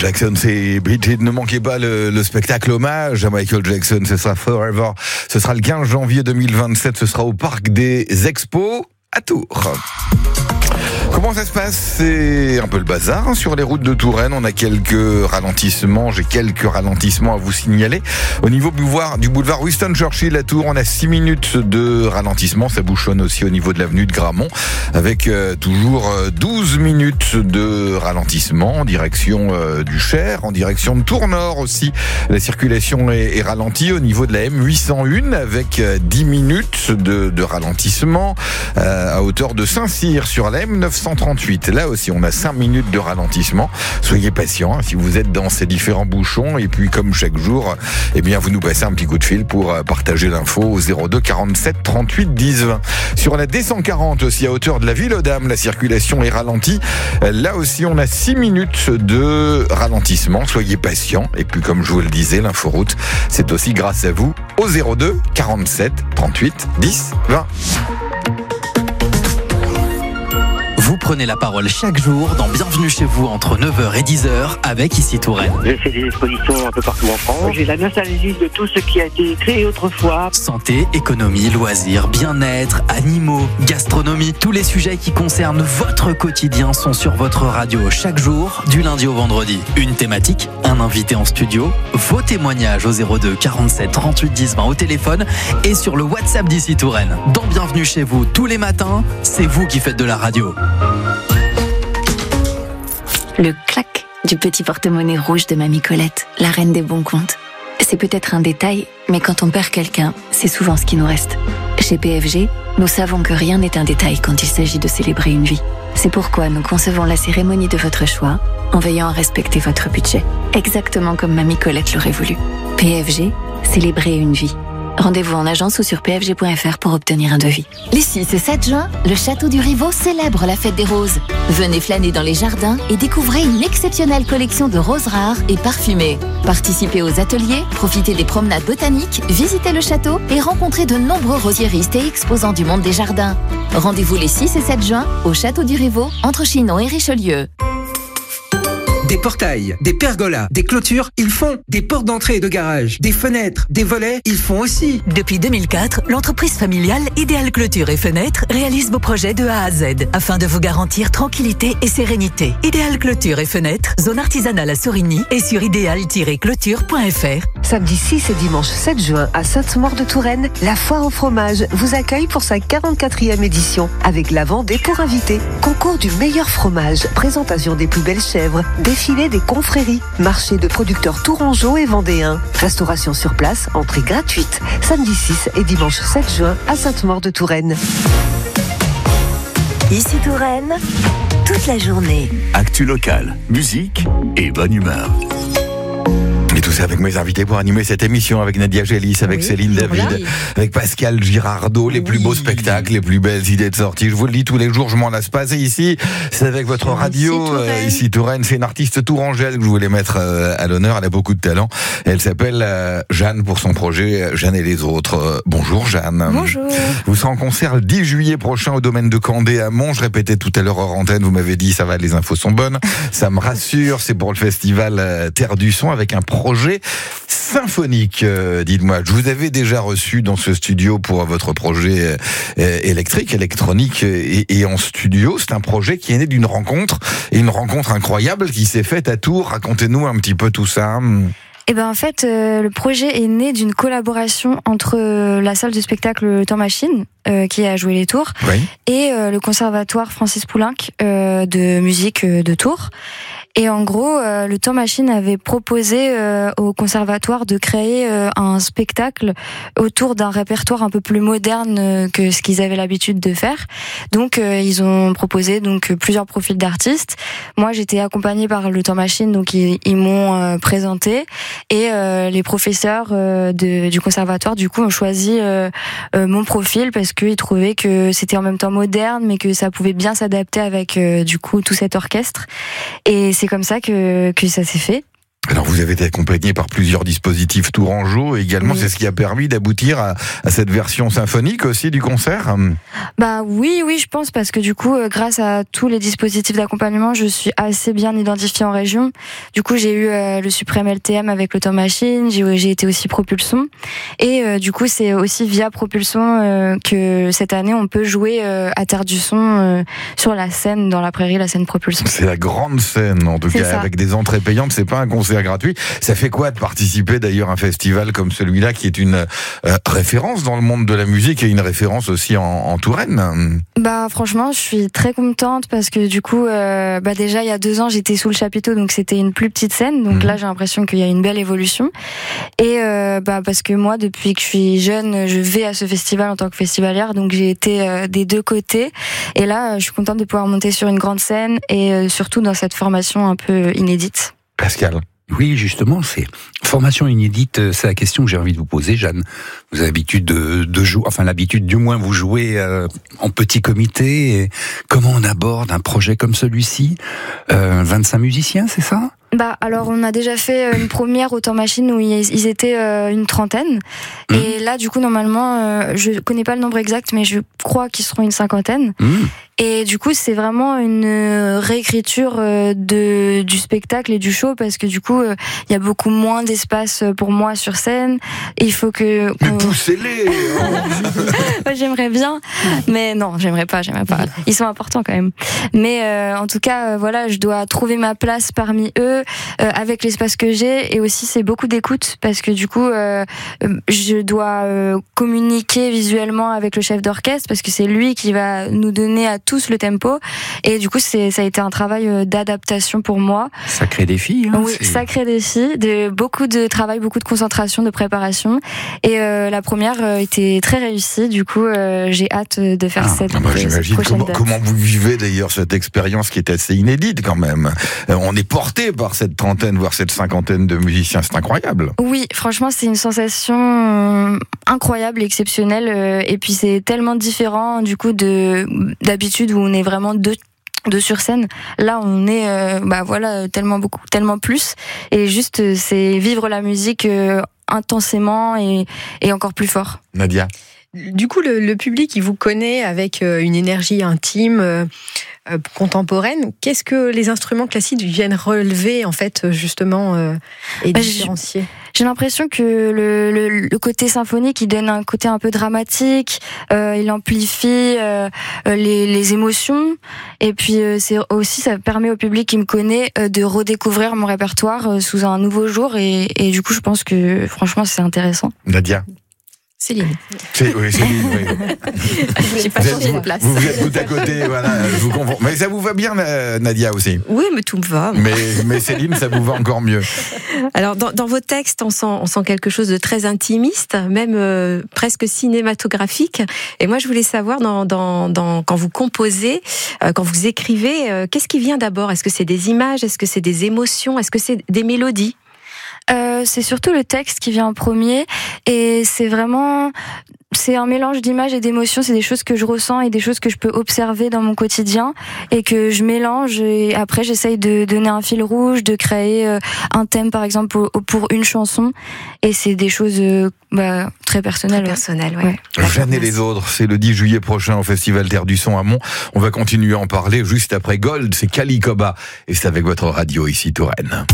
[SPEAKER 1] Jackson, c'est Bridget. Ne manquez pas le, le spectacle hommage à Michael Jackson. Ce sera Forever. Ce sera le quinze janvier deux mille vingt-sept. Ce sera au Parc des Expos à Tours. Comment ça se passe? C'est un peu le bazar hein, sur les routes de Touraine. On a quelques ralentissements. J'ai quelques ralentissements à vous signaler. Au niveau du boulevard, du boulevard Winston Churchill à Tours, on a six minutes de ralentissement. Ça bouchonne aussi au niveau de l'avenue de Gramont, avec euh, toujours euh, douze minutes de ralentissement en direction euh, du Cher, en direction de Tours-Nord aussi. La circulation est, est ralentie au niveau de la M huit cent un, avec euh, dix minutes de, de ralentissement euh, à hauteur de Saint-Cyr sur la M neuf cent trente-huit. Là aussi, on a cinq minutes de ralentissement. Soyez patients hein, si vous êtes dans ces différents bouchons. Et puis, comme chaque jour, eh bien, vous nous passez un petit coup de fil pour partager l'info au zéro deux quarante-sept trente-huit dix vingt. Sur la D cent quarante aussi, à hauteur de la Ville aux Dames, la circulation est ralentie. Là aussi, on a six minutes de ralentissement. Soyez patients. Et puis, comme je vous le disais, l'inforoute, c'est aussi grâce à vous au zéro deux quarante-sept trente-huit dix vingt.
[SPEAKER 8] Vous prenez la parole chaque jour dans Bienvenue chez vous entre neuf heures et dix heures avec Ici Touraine.
[SPEAKER 16] J'ai fait des expositions un peu partout en France. J'ai la nostalgie de tout ce qui a été créé autrefois.
[SPEAKER 8] Santé, économie, loisirs, bien-être, animaux, gastronomie, tous les sujets qui concernent votre quotidien sont sur votre radio chaque jour, du lundi au vendredi. Une thématique, un invité en studio, vos témoignages au zéro deux quarante-sept trente-huit dix vingt au téléphone et sur le WhatsApp d'Ici Touraine. Dans Bienvenue chez vous tous les matins, c'est vous qui faites de la radio.
[SPEAKER 17] Le clac du petit porte-monnaie rouge de Mamie Colette, la reine des bons comptes. C'est peut-être un détail, mais quand on perd quelqu'un, c'est souvent ce qui nous reste. Chez P F G, nous savons que rien n'est un détail quand il s'agit de célébrer une vie. C'est pourquoi nous concevons la cérémonie de votre choix en veillant à respecter votre budget, exactement comme Mamie Colette l'aurait voulu. P F G, célébrer une vie. Rendez-vous en agence ou sur p f g point f r pour obtenir un devis.
[SPEAKER 18] Les six et sept juin, le Château du Rivaud célèbre la fête des roses. Venez flâner dans les jardins et découvrez une exceptionnelle collection de roses rares et parfumées. Participez aux ateliers, profitez des promenades botaniques, visitez le château et rencontrez de nombreux rosiéristes et exposants du monde des jardins. Rendez-vous les six et sept juin au Château du Rivaud, entre Chinon et Richelieu.
[SPEAKER 19] Des portails, des pergolas, des clôtures, ils font. Des portes d'entrée et de garage, des fenêtres, des volets, ils font aussi.
[SPEAKER 20] Depuis deux mille quatre, l'entreprise familiale Idéal Clôture et Fenêtres réalise vos projets de A à Z afin de vous garantir tranquillité et sérénité. Idéal Clôture et Fenêtres, zone artisanale à Sorigny et sur idéal tiret clôture point f r.
[SPEAKER 21] Samedi six et dimanche sept juin à Sainte-Maure-de-Touraine, la foire au fromage vous accueille pour sa quarante-quatrième édition avec la Vendée pour invités. Concours du meilleur fromage, présentation des plus belles chèvres, défilé des confréries, marché de producteurs tourangeaux et vendéens, restauration sur place, entrée gratuite. Samedi six et dimanche sept juin à Sainte-Maure-de-Touraine.
[SPEAKER 3] Ici Touraine, toute la journée.
[SPEAKER 14] Actu locale, musique et bonne humeur.
[SPEAKER 1] Et tout ça avec mes invités pour animer cette émission, avec Nadia Gélis, avec oui, Céline David, là. Avec Pascal Girardot, les oui. plus beaux spectacles, les plus belles idées de sortie. Je vous le dis tous les jours, je m'en lasse pas. C'est ici, c'est avec votre radio, ici Touraine. Euh, ici Touraine. C'est une artiste tourangelle que je voulais mettre euh, à l'honneur. Elle a beaucoup de talent. Elle s'appelle euh, Jeanne pour son projet Jeanne et les autres. Euh, bonjour Jeanne.
[SPEAKER 4] Bonjour.
[SPEAKER 1] Vous serez en concert le dix juillet prochain au domaine de Candé à Mont. Je répétais tout à l'heure hors antenne, vous m'avez dit ça va, les infos sont bonnes. Ça me rassure. C'est pour le festival euh, Terre du Son avec un projet symphonique, euh, dites-moi. Je vous avais déjà reçu dans ce studio pour votre projet euh, électrique, électronique et, et en studio. C'est un projet qui est né d'une rencontre, et une rencontre incroyable qui s'est faite à Tours. Racontez-nous un petit peu tout ça.
[SPEAKER 5] Eh ben en fait, euh, le projet est né d'une collaboration entre euh, la salle de spectacle Le Temps Machine, euh, qui a joué les Tours, oui. et euh, le conservatoire Francis Poulenc euh, de musique euh, de Tours. Et en gros, euh, le Temps Machine avait proposé euh, au conservatoire de créer euh, un spectacle autour d'un répertoire un peu plus moderne euh, que ce qu'ils avaient l'habitude de faire. Donc, euh, ils ont proposé donc plusieurs profils d'artistes. Moi, j'étais accompagnée par le Temps Machine, donc ils, ils m'ont euh, présenté. Et euh, les professeurs euh, de, du conservatoire, du coup, ont choisi euh, euh, mon profil parce qu'ils trouvaient que c'était en même temps moderne, mais que ça pouvait bien s'adapter avec euh, du coup tout cet orchestre. Et c'est comme ça que, que ça s'est fait.
[SPEAKER 1] Alors vous avez été accompagné par plusieurs dispositifs tourangeaux également, oui. C'est ce qui a permis d'aboutir à, à cette version symphonique aussi du concert.
[SPEAKER 9] Bah oui, oui, je pense, parce que du coup, euh, grâce à tous les dispositifs d'accompagnement, je suis assez bien identifiée en région. Du coup, j'ai eu euh, le Suprême L T M avec l'Automachine, j'ai, j'ai été aussi Propulson, et euh, du coup, c'est aussi via Propulson euh, que cette année, on peut jouer euh, à Terre du Son euh, sur la scène, dans la prairie, la scène Propulson.
[SPEAKER 1] C'est la grande scène, en tout c'est cas, ça. Avec des entrées payantes, c'est pas un concert gratuit. Ça fait quoi de participer d'ailleurs à un festival comme celui-là, qui est une euh, référence dans le monde de la musique et une référence aussi en, en Touraine?
[SPEAKER 9] Bah franchement, je suis très contente parce que du coup, euh, bah déjà il y a deux ans, j'étais sous le chapiteau, donc c'était une plus petite scène. Donc mmh. là, j'ai l'impression qu'il y a une belle évolution. Et euh, bah parce que moi, depuis que je suis jeune, je vais à ce festival en tant que festivalière, donc j'ai été euh, des deux côtés. Et là, je suis contente de pouvoir monter sur une grande scène et euh, surtout dans cette formation un peu inédite.
[SPEAKER 1] Pascal.
[SPEAKER 2] Oui, justement, c'est formation inédite, c'est la question que j'ai envie de vous poser, Jeanne. Vous avez l'habitude de, de jouer, enfin l'habitude du moins, vous jouez euh, en petit comité. Et comment on aborde un projet comme celui-ci? euh, vingt-cinq musiciens, c'est ça?
[SPEAKER 9] Bah alors on a déjà fait une première Automachine où ils étaient euh, une trentaine mmh. et là du coup normalement euh, je connais pas le nombre exact mais je crois qu'ils seront une cinquantaine mmh. et du coup c'est vraiment une réécriture euh, de du spectacle et du show parce que du coup il euh, y a beaucoup moins d'espace pour moi sur scène et il faut que
[SPEAKER 1] mais on... poussez-les
[SPEAKER 9] ouais, j'aimerais bien mais non j'aimerais pas j'aimerais pas ils sont importants quand même mais euh, en tout cas euh, voilà je dois trouver ma place parmi eux. Euh, avec l'espace que j'ai et aussi c'est beaucoup d'écoute parce que du coup euh, je dois euh, communiquer visuellement avec le chef d'orchestre parce que c'est lui qui va nous donner à tous le tempo et du coup c'est, ça a été un travail d'adaptation pour moi.
[SPEAKER 2] Sacré défi hein,
[SPEAKER 9] oui, c'est... sacré défi, de, beaucoup de travail, beaucoup de concentration, de préparation et euh, la première euh, était très réussie du coup euh, j'ai hâte de faire ah, cette,
[SPEAKER 1] bah,
[SPEAKER 9] cette prochaine
[SPEAKER 1] comment,
[SPEAKER 9] date.
[SPEAKER 1] Comment vous vivez d'ailleurs cette expérience qui est assez inédite quand même. Euh, on est porté par cette trentaine, voire cette cinquantaine de musiciens, c'est incroyable.
[SPEAKER 9] Oui, franchement, c'est une sensation incroyable, exceptionnelle, et puis c'est tellement différent du coup de d'habitude où on est vraiment deux de sur scène. Là, on est, euh, bah voilà, tellement beaucoup, tellement plus, et juste c'est vivre la musique euh, intensément et et encore plus fort.
[SPEAKER 1] Nadia.
[SPEAKER 4] Du coup, le, le public, il vous connaît avec euh, une énergie intime, euh, euh, contemporaine. Qu'est-ce que les instruments classiques viennent relever, en fait, justement, euh, et bah, différencier?
[SPEAKER 9] J'ai, j'ai l'impression que le, le, le côté symphonique, il donne un côté un peu dramatique, euh, il amplifie euh, les, les émotions, et puis euh, c'est aussi, ça permet au public qui me connaît euh, de redécouvrir mon répertoire euh, sous un nouveau jour, et, et du coup, je pense que, franchement, c'est intéressant.
[SPEAKER 1] Nadia.
[SPEAKER 5] Céline.
[SPEAKER 1] C'est, oui, Céline, oui.
[SPEAKER 5] J'ai pas changé de place.
[SPEAKER 1] Vous, vous êtes tout à côté, voilà, je vous comprends. Mais ça vous va bien, Nadia, aussi?
[SPEAKER 5] Oui, mais tout me va.
[SPEAKER 1] Mais, mais Céline, ça vous va encore mieux.
[SPEAKER 5] Alors, dans, dans vos textes, on sent, on sent quelque chose de très intimiste, même euh, presque cinématographique. Et moi, je voulais savoir, dans, dans, dans, quand vous composez, euh, quand vous écrivez, euh, qu'est-ce qui vient d'abord? Est-ce que c'est des images? Est-ce que c'est des émotions? Est-ce que c'est des mélodies?
[SPEAKER 9] Euh, c'est surtout le texte qui vient en premier et c'est vraiment c'est un mélange d'images et d'émotions, c'est des choses que je ressens et des choses que je peux observer dans mon quotidien et que je mélange et après j'essaye de donner un fil rouge, de créer un thème par exemple pour, pour une chanson et c'est des choses bah, très personnelles.
[SPEAKER 5] Très personnelles, ouais. ouais.
[SPEAKER 1] Jeanne et les autres, c'est le dix juillet prochain au Festival Terre du Son à Mont. On va continuer à en parler juste après Gold, c'est Kali Koba et c'est avec votre radio ici Touraine.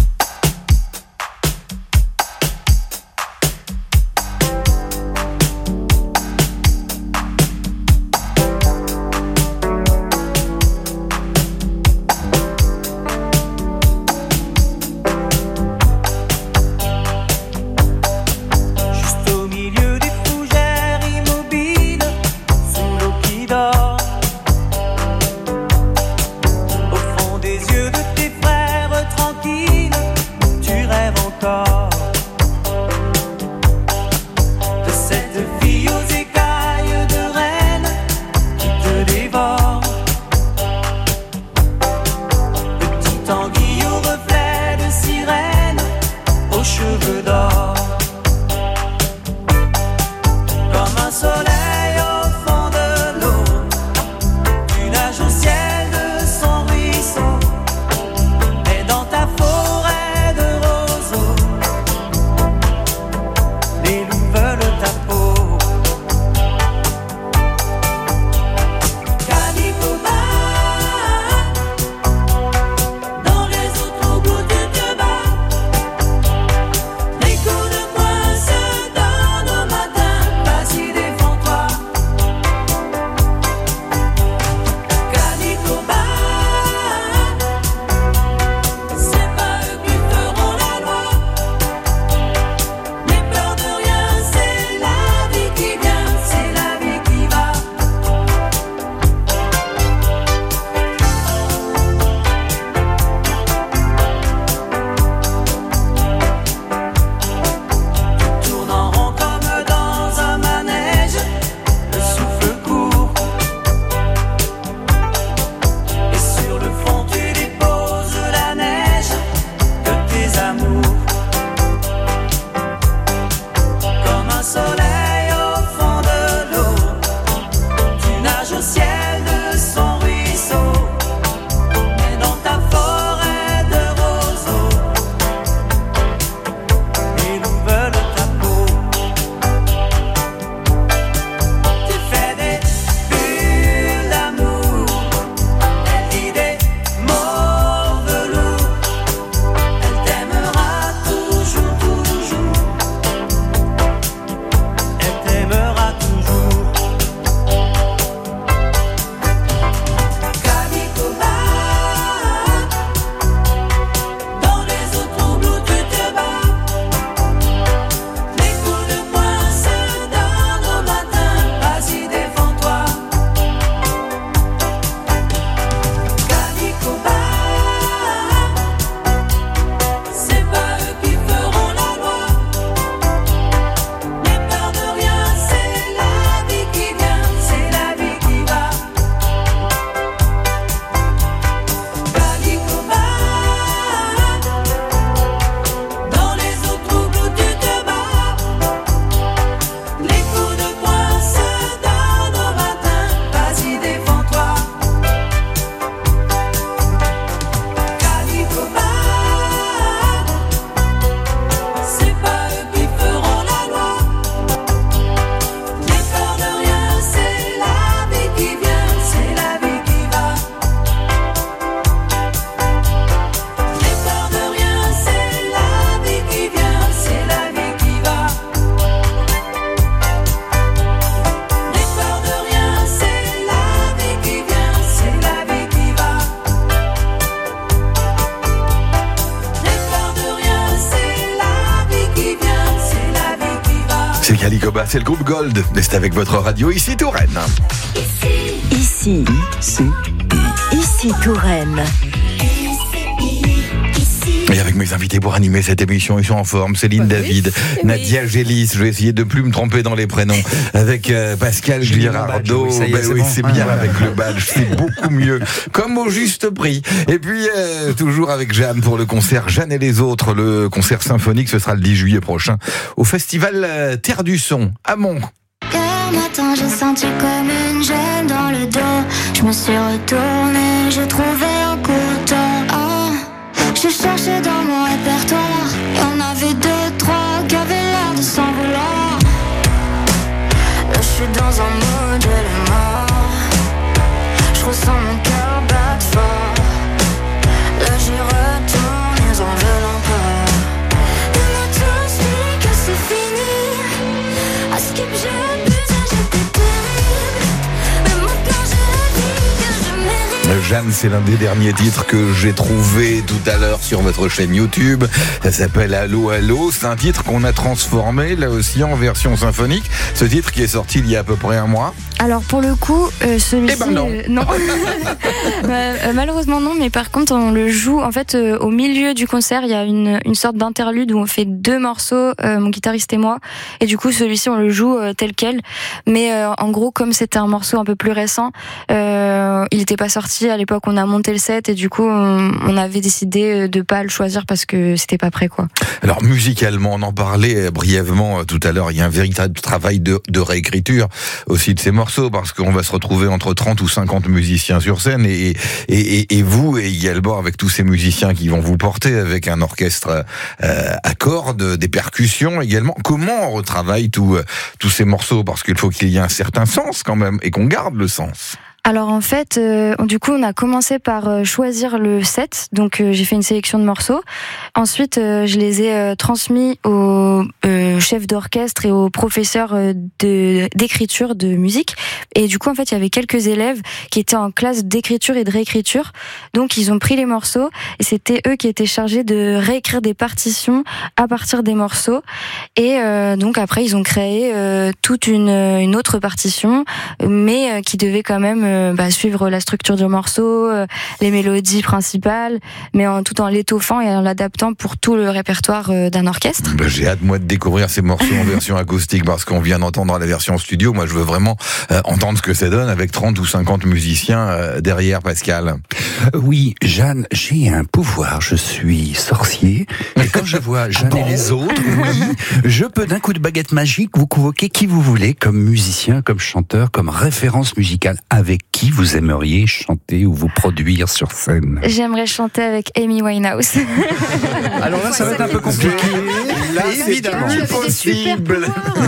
[SPEAKER 22] Au fond des yeux de tes frères tranquilles.
[SPEAKER 1] Alicoba, c'est le groupe Gold. C'est avec votre radio ici Touraine.
[SPEAKER 3] Ici, ici, ici Touraine.
[SPEAKER 1] Et avec mes invités pour animer cette émission, ils sont en forme. Céline bah David, oui. Nadia oui. Gélis, je vais essayer de plus me tromper dans les prénoms. Avec euh, Pascal Girardot, oui, ben oui, c'est bon. bien ah, avec le badge, c'est beaucoup mieux. Comme au juste prix. Et puis, euh, toujours avec Jeanne pour le concert Jeanne et les autres, le concert symphonique, ce sera le dix juillet prochain au festival euh, Terre du Son, à Mont.
[SPEAKER 13] Hier matin, j'ai senti comme une gêne dans le dos. Je me suis retournée, j'ai trouvé un couteau. J'ai cherché dans mon répertoire, y'en avait deux, trois qui avaient l'air de s'en vouloir. Là je suis dans un mode, elle est mort. Je ressens mon cœur battre fort. Là j'y retourne, ils en veulent encore. Ils m'ont tous dit que c'est fini. À Skip j'ai abusé, j'étais terrible. Mais maintenant j'ai la vie que je mérite.
[SPEAKER 1] Jeanne, c'est l'un des derniers titres que j'ai trouvé tout à l'heure sur votre chaîne YouTube. Ça s'appelle Allô Allô. C'est un titre qu'on a transformé là aussi en version symphonique. Ce titre qui est sorti il y a à peu près un mois.
[SPEAKER 9] Alors pour le coup, euh, celui-ci,
[SPEAKER 1] eh ben non,
[SPEAKER 9] euh, non. euh, malheureusement non, mais par contre on le joue en fait euh, au milieu du concert. Il y a une, une sorte d'interlude où on fait deux morceaux, euh, mon guitariste et moi, et du coup celui-ci on le joue euh, tel quel. Mais euh, en gros comme c'était un morceau un peu plus récent, euh, il n'était pas sorti à l'époque. On a monté le set et du coup on, on avait décidé de pas le choisir parce que c'était pas prêt quoi.
[SPEAKER 1] Alors musicalement, on en parlait brièvement tout à l'heure. Il y a un véritable travail de, de réécriture aussi de ces morceaux. Parce qu'on va se retrouver entre trente ou cinquante musiciens sur scène et, et, et, et vous et également avec tous ces musiciens qui vont vous porter avec un orchestre euh, à cordes, des percussions également. Comment on retravaille tout, tous ces morceaux? Parce qu'il faut qu'il y ait un certain sens quand même et qu'on garde le sens.
[SPEAKER 9] Alors en fait, euh, du coup, on a commencé par euh, choisir le set. Donc euh, j'ai fait une sélection de morceaux. Ensuite, euh, je les ai euh, transmis au euh, chef d'orchestre et au professeur euh, de d'écriture de musique. Et du coup, en fait, il y avait quelques élèves qui étaient en classe d'écriture et de réécriture. Donc ils ont pris les morceaux et c'était eux qui étaient chargés de réécrire des partitions à partir des morceaux. Et euh, donc après, ils ont créé euh, toute une, une autre partition, mais euh, qui devait quand même euh, Bah, suivre la structure du morceau, euh, les mélodies principales, mais en, tout en l'étoffant et en l'adaptant pour tout le répertoire euh, d'un orchestre.
[SPEAKER 1] Bah, j'ai hâte moi de découvrir ces morceaux en version acoustique parce qu'on vient d'entendre la version studio. Moi je veux vraiment euh, entendre ce que ça donne avec trente ou cinquante musiciens euh, derrière. Pascal.
[SPEAKER 2] Oui, Jeanne, j'ai un pouvoir, je suis sorcier et quand je vois Jeanne et les autres, oui, je peux d'un coup de baguette magique vous convoquer qui vous voulez comme musicien, comme chanteur, comme référence musicale. Avec qui vous aimeriez chanter ou vous produire sur scène?
[SPEAKER 9] J'aimerais chanter avec Amy Winehouse.
[SPEAKER 2] Alors là, ça va être un peu compliqué.
[SPEAKER 1] Là, évidemment, c'est possible.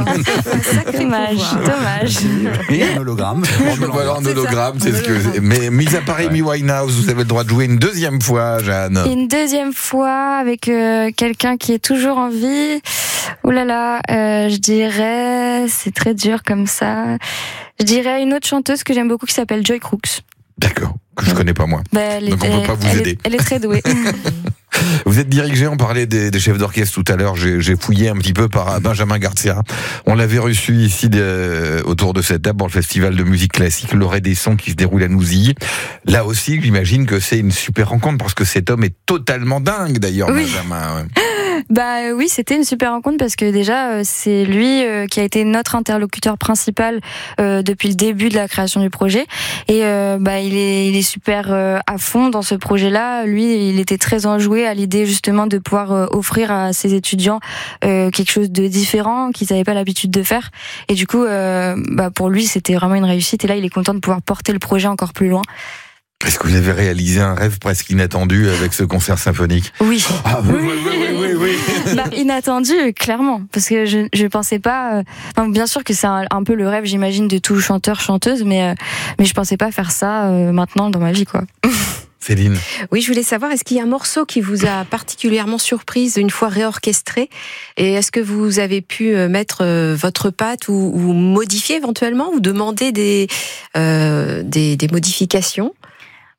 [SPEAKER 9] Dommage, dommage.
[SPEAKER 2] Et un hologramme.
[SPEAKER 1] Voilà, un hologramme, c'est ce que. Mais mis à part Amy Winehouse, vous avez le droit de jouer une deuxième fois, Jeanne.
[SPEAKER 9] Une deuxième fois avec euh, quelqu'un qui est toujours en vie. Ouh là là, euh, je dirais, c'est très dur comme ça. Je dirais une autre chanteuse que j'aime beaucoup qui s'appelle Joy Crooks.
[SPEAKER 1] D'accord, que je connais pas moi.
[SPEAKER 9] Bah, elle
[SPEAKER 1] Donc
[SPEAKER 9] est,
[SPEAKER 1] on peut pas vous
[SPEAKER 9] elle
[SPEAKER 1] aider.
[SPEAKER 9] Est, elle est très douée.
[SPEAKER 1] Vous êtes dirigé, on parlait des, des chefs d'orchestre tout à l'heure, j'ai, j'ai fouillé un petit peu par Benjamin Garcia. On l'avait reçu ici de, autour de cette table pour le festival de musique classique, l'Orée des Sons qui se déroule à Nouzilly. Là aussi, j'imagine que c'est une super rencontre parce que cet homme est totalement dingue d'ailleurs, oui. Benjamin. Ouais.
[SPEAKER 9] Bah oui, c'était une super rencontre parce que déjà c'est lui euh, qui a été notre interlocuteur principal euh, depuis le début de la création du projet et euh, bah il est il est super euh, à fond dans ce projet-là. Lui, il était très enjoué à l'idée justement de pouvoir euh, offrir à ses étudiants euh, quelque chose de différent qu'ils n'avaient pas l'habitude de faire et du coup euh, bah pour lui c'était vraiment une réussite et là il est content de pouvoir porter le projet encore plus loin.
[SPEAKER 1] Est-ce que vous avez réalisé un rêve presque inattendu avec ce concert symphonique?
[SPEAKER 9] Oui.
[SPEAKER 1] Ah oui, oui, oui, oui, oui.
[SPEAKER 9] Bah, inattendu, clairement, parce que je je pensais pas. Euh... Non, bien sûr que c'est un, un peu le rêve, j'imagine, de tout chanteur chanteuse, mais euh, mais je pensais pas faire ça euh, maintenant dans ma vie, quoi.
[SPEAKER 1] Céline.
[SPEAKER 5] Oui, je voulais savoir, est-ce qu'il y a un morceau qui vous a particulièrement surprise une fois réorchestré? Et est-ce que vous avez pu mettre votre patte ou, ou modifier éventuellement ou demander des, euh, des, des modifications?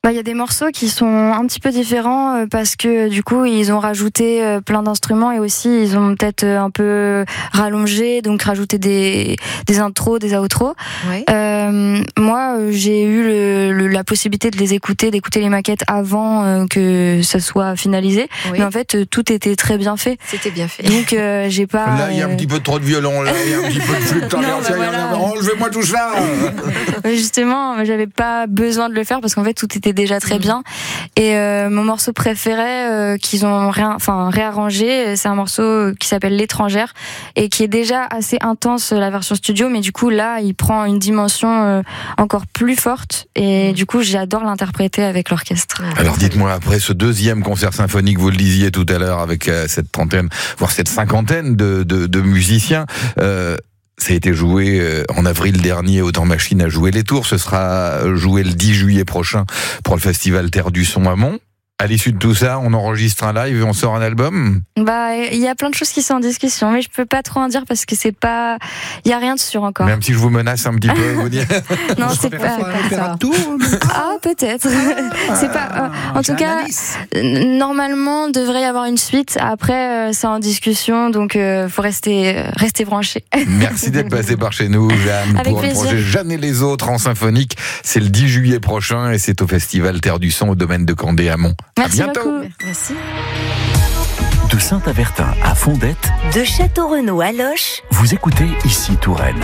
[SPEAKER 9] Bah, il y a des morceaux qui sont un petit peu différents euh, parce que du coup ils ont rajouté euh, plein d'instruments et aussi ils ont peut-être euh, un peu rallongé, donc rajouté des des intros, des outros.
[SPEAKER 4] Ouais.
[SPEAKER 9] Euh, moi euh, j'ai eu le, le, la possibilité de les écouter, d'écouter les maquettes avant euh, que ça soit finalisé.
[SPEAKER 4] Oui.
[SPEAKER 9] Mais en fait euh, tout était très bien fait.
[SPEAKER 4] C'était bien fait.
[SPEAKER 9] Donc euh, j'ai pas.
[SPEAKER 1] Là, il y a un petit peu trop de violon, là, il y a un petit peu de flûte.
[SPEAKER 9] Non, bah voilà.
[SPEAKER 1] Enlevez-moi tout ça.
[SPEAKER 9] Justement, j'avais pas besoin de le faire parce qu'en fait tout était déjà très bien. Et euh, mon morceau préféré euh, qu'ils ont ré- enfin réarrangé, c'est un morceau qui s'appelle L'étrangère et qui est déjà assez intense la version studio, mais du coup là il prend une dimension euh, encore plus forte et du coup j'adore l'interpréter avec l'orchestre.
[SPEAKER 1] Alors dites-moi, après ce deuxième concert symphonique, vous le disiez tout à l'heure, avec euh, cette trentaine, voire cette cinquantaine de, de, de musiciens, euh, ça a été joué euh, en avril dernier, Autant Machine a joué les tours, ce sera joué le dix juillet prochain pour le festival Terre du Son à Mont. À l'issue de tout ça, on enregistre un live et on sort un album?
[SPEAKER 9] Bah, il y a plein de choses qui sont en discussion, mais je peux pas trop en dire parce que c'est pas, il y a rien de sûr encore.
[SPEAKER 1] Même si je vous menace un petit peu, vous dire.
[SPEAKER 9] Non, c'est pas. Ah, peut-être. C'est pas. Euh, en tout cas, euh, normalement, devrait y avoir une suite. Après, euh, c'est en discussion, donc euh, faut rester, euh, rester branché.
[SPEAKER 1] Merci d'être passé par chez nous, Jeanne,
[SPEAKER 9] Avec
[SPEAKER 1] pour
[SPEAKER 9] plaisir.
[SPEAKER 1] le projet Jeanne et les autres en symphonique. C'est le dix juillet prochain et c'est au festival Terre du Son au domaine de Candé à Mont.
[SPEAKER 9] Merci
[SPEAKER 1] à bientôt.
[SPEAKER 9] beaucoup.
[SPEAKER 4] Merci.
[SPEAKER 14] De Saint-Avertin à Fondette,
[SPEAKER 3] De Château-Renaud à Loches,
[SPEAKER 14] vous écoutez Ici Touraine.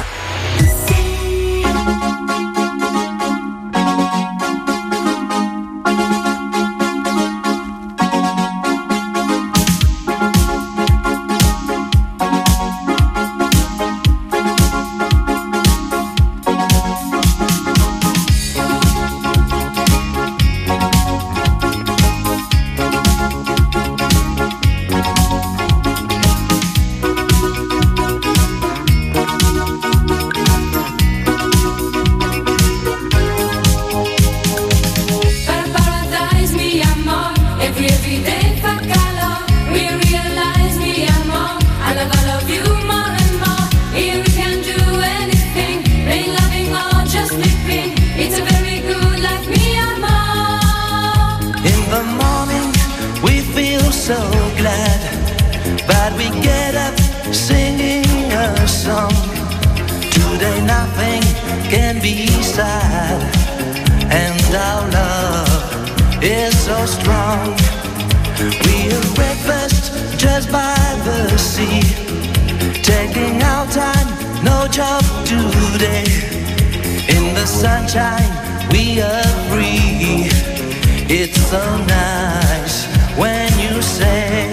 [SPEAKER 13] Paradise, mi amor, every every day fa calor. We realize, mi amor, I love, I love you more and more. Here we can do anything, rain, loving or just sleeping. It's a very good life, mi amor.
[SPEAKER 10] In the morning we feel so glad, but we get up singing a song. Today nothing can be sad, and our love is so strong. We have breakfast just by the sea, taking our time, no job today. In the sunshine we are free. It's so nice when you say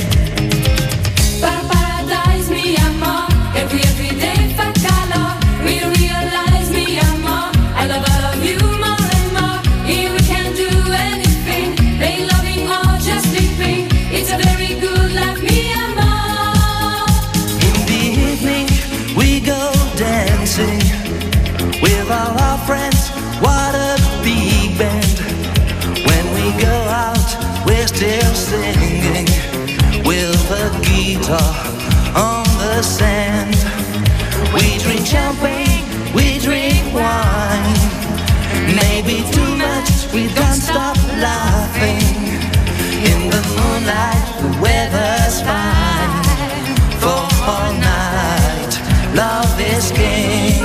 [SPEAKER 13] Paradise, mi amor, every every day fa calor. We realize, mi amor, I love, I love you more and more. Here we can do anything, rain, loving or just sleeping. It's a very good life, mi amor.
[SPEAKER 10] in the evening we go dancing with all our friends. What a big band. When we go out we're still singing with a guitar on the sand. We drink champagne, we drink wine. Maybe too much, we don't stop laughing. In the moonlight, the weather's fine. For all night, love is king.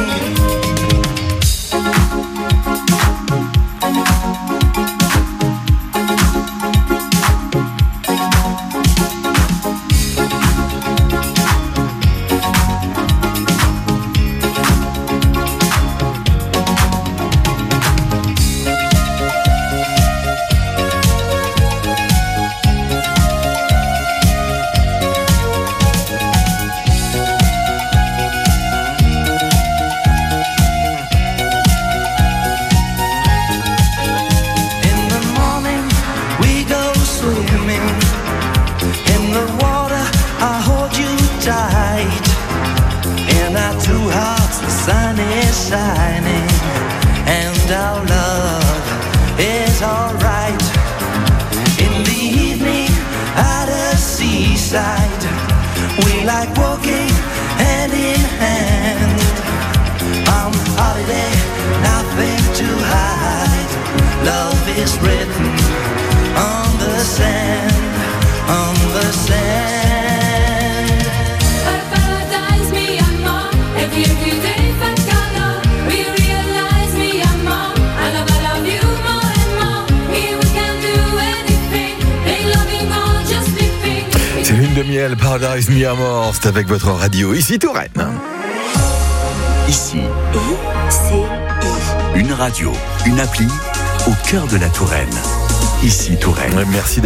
[SPEAKER 1] de miel, Paradise Mi Amor, c'est avec votre radio, ici Touraine.
[SPEAKER 14] Ici, une radio, une appli au cœur de la Touraine. Ici Touraine.
[SPEAKER 1] Merci d'avoir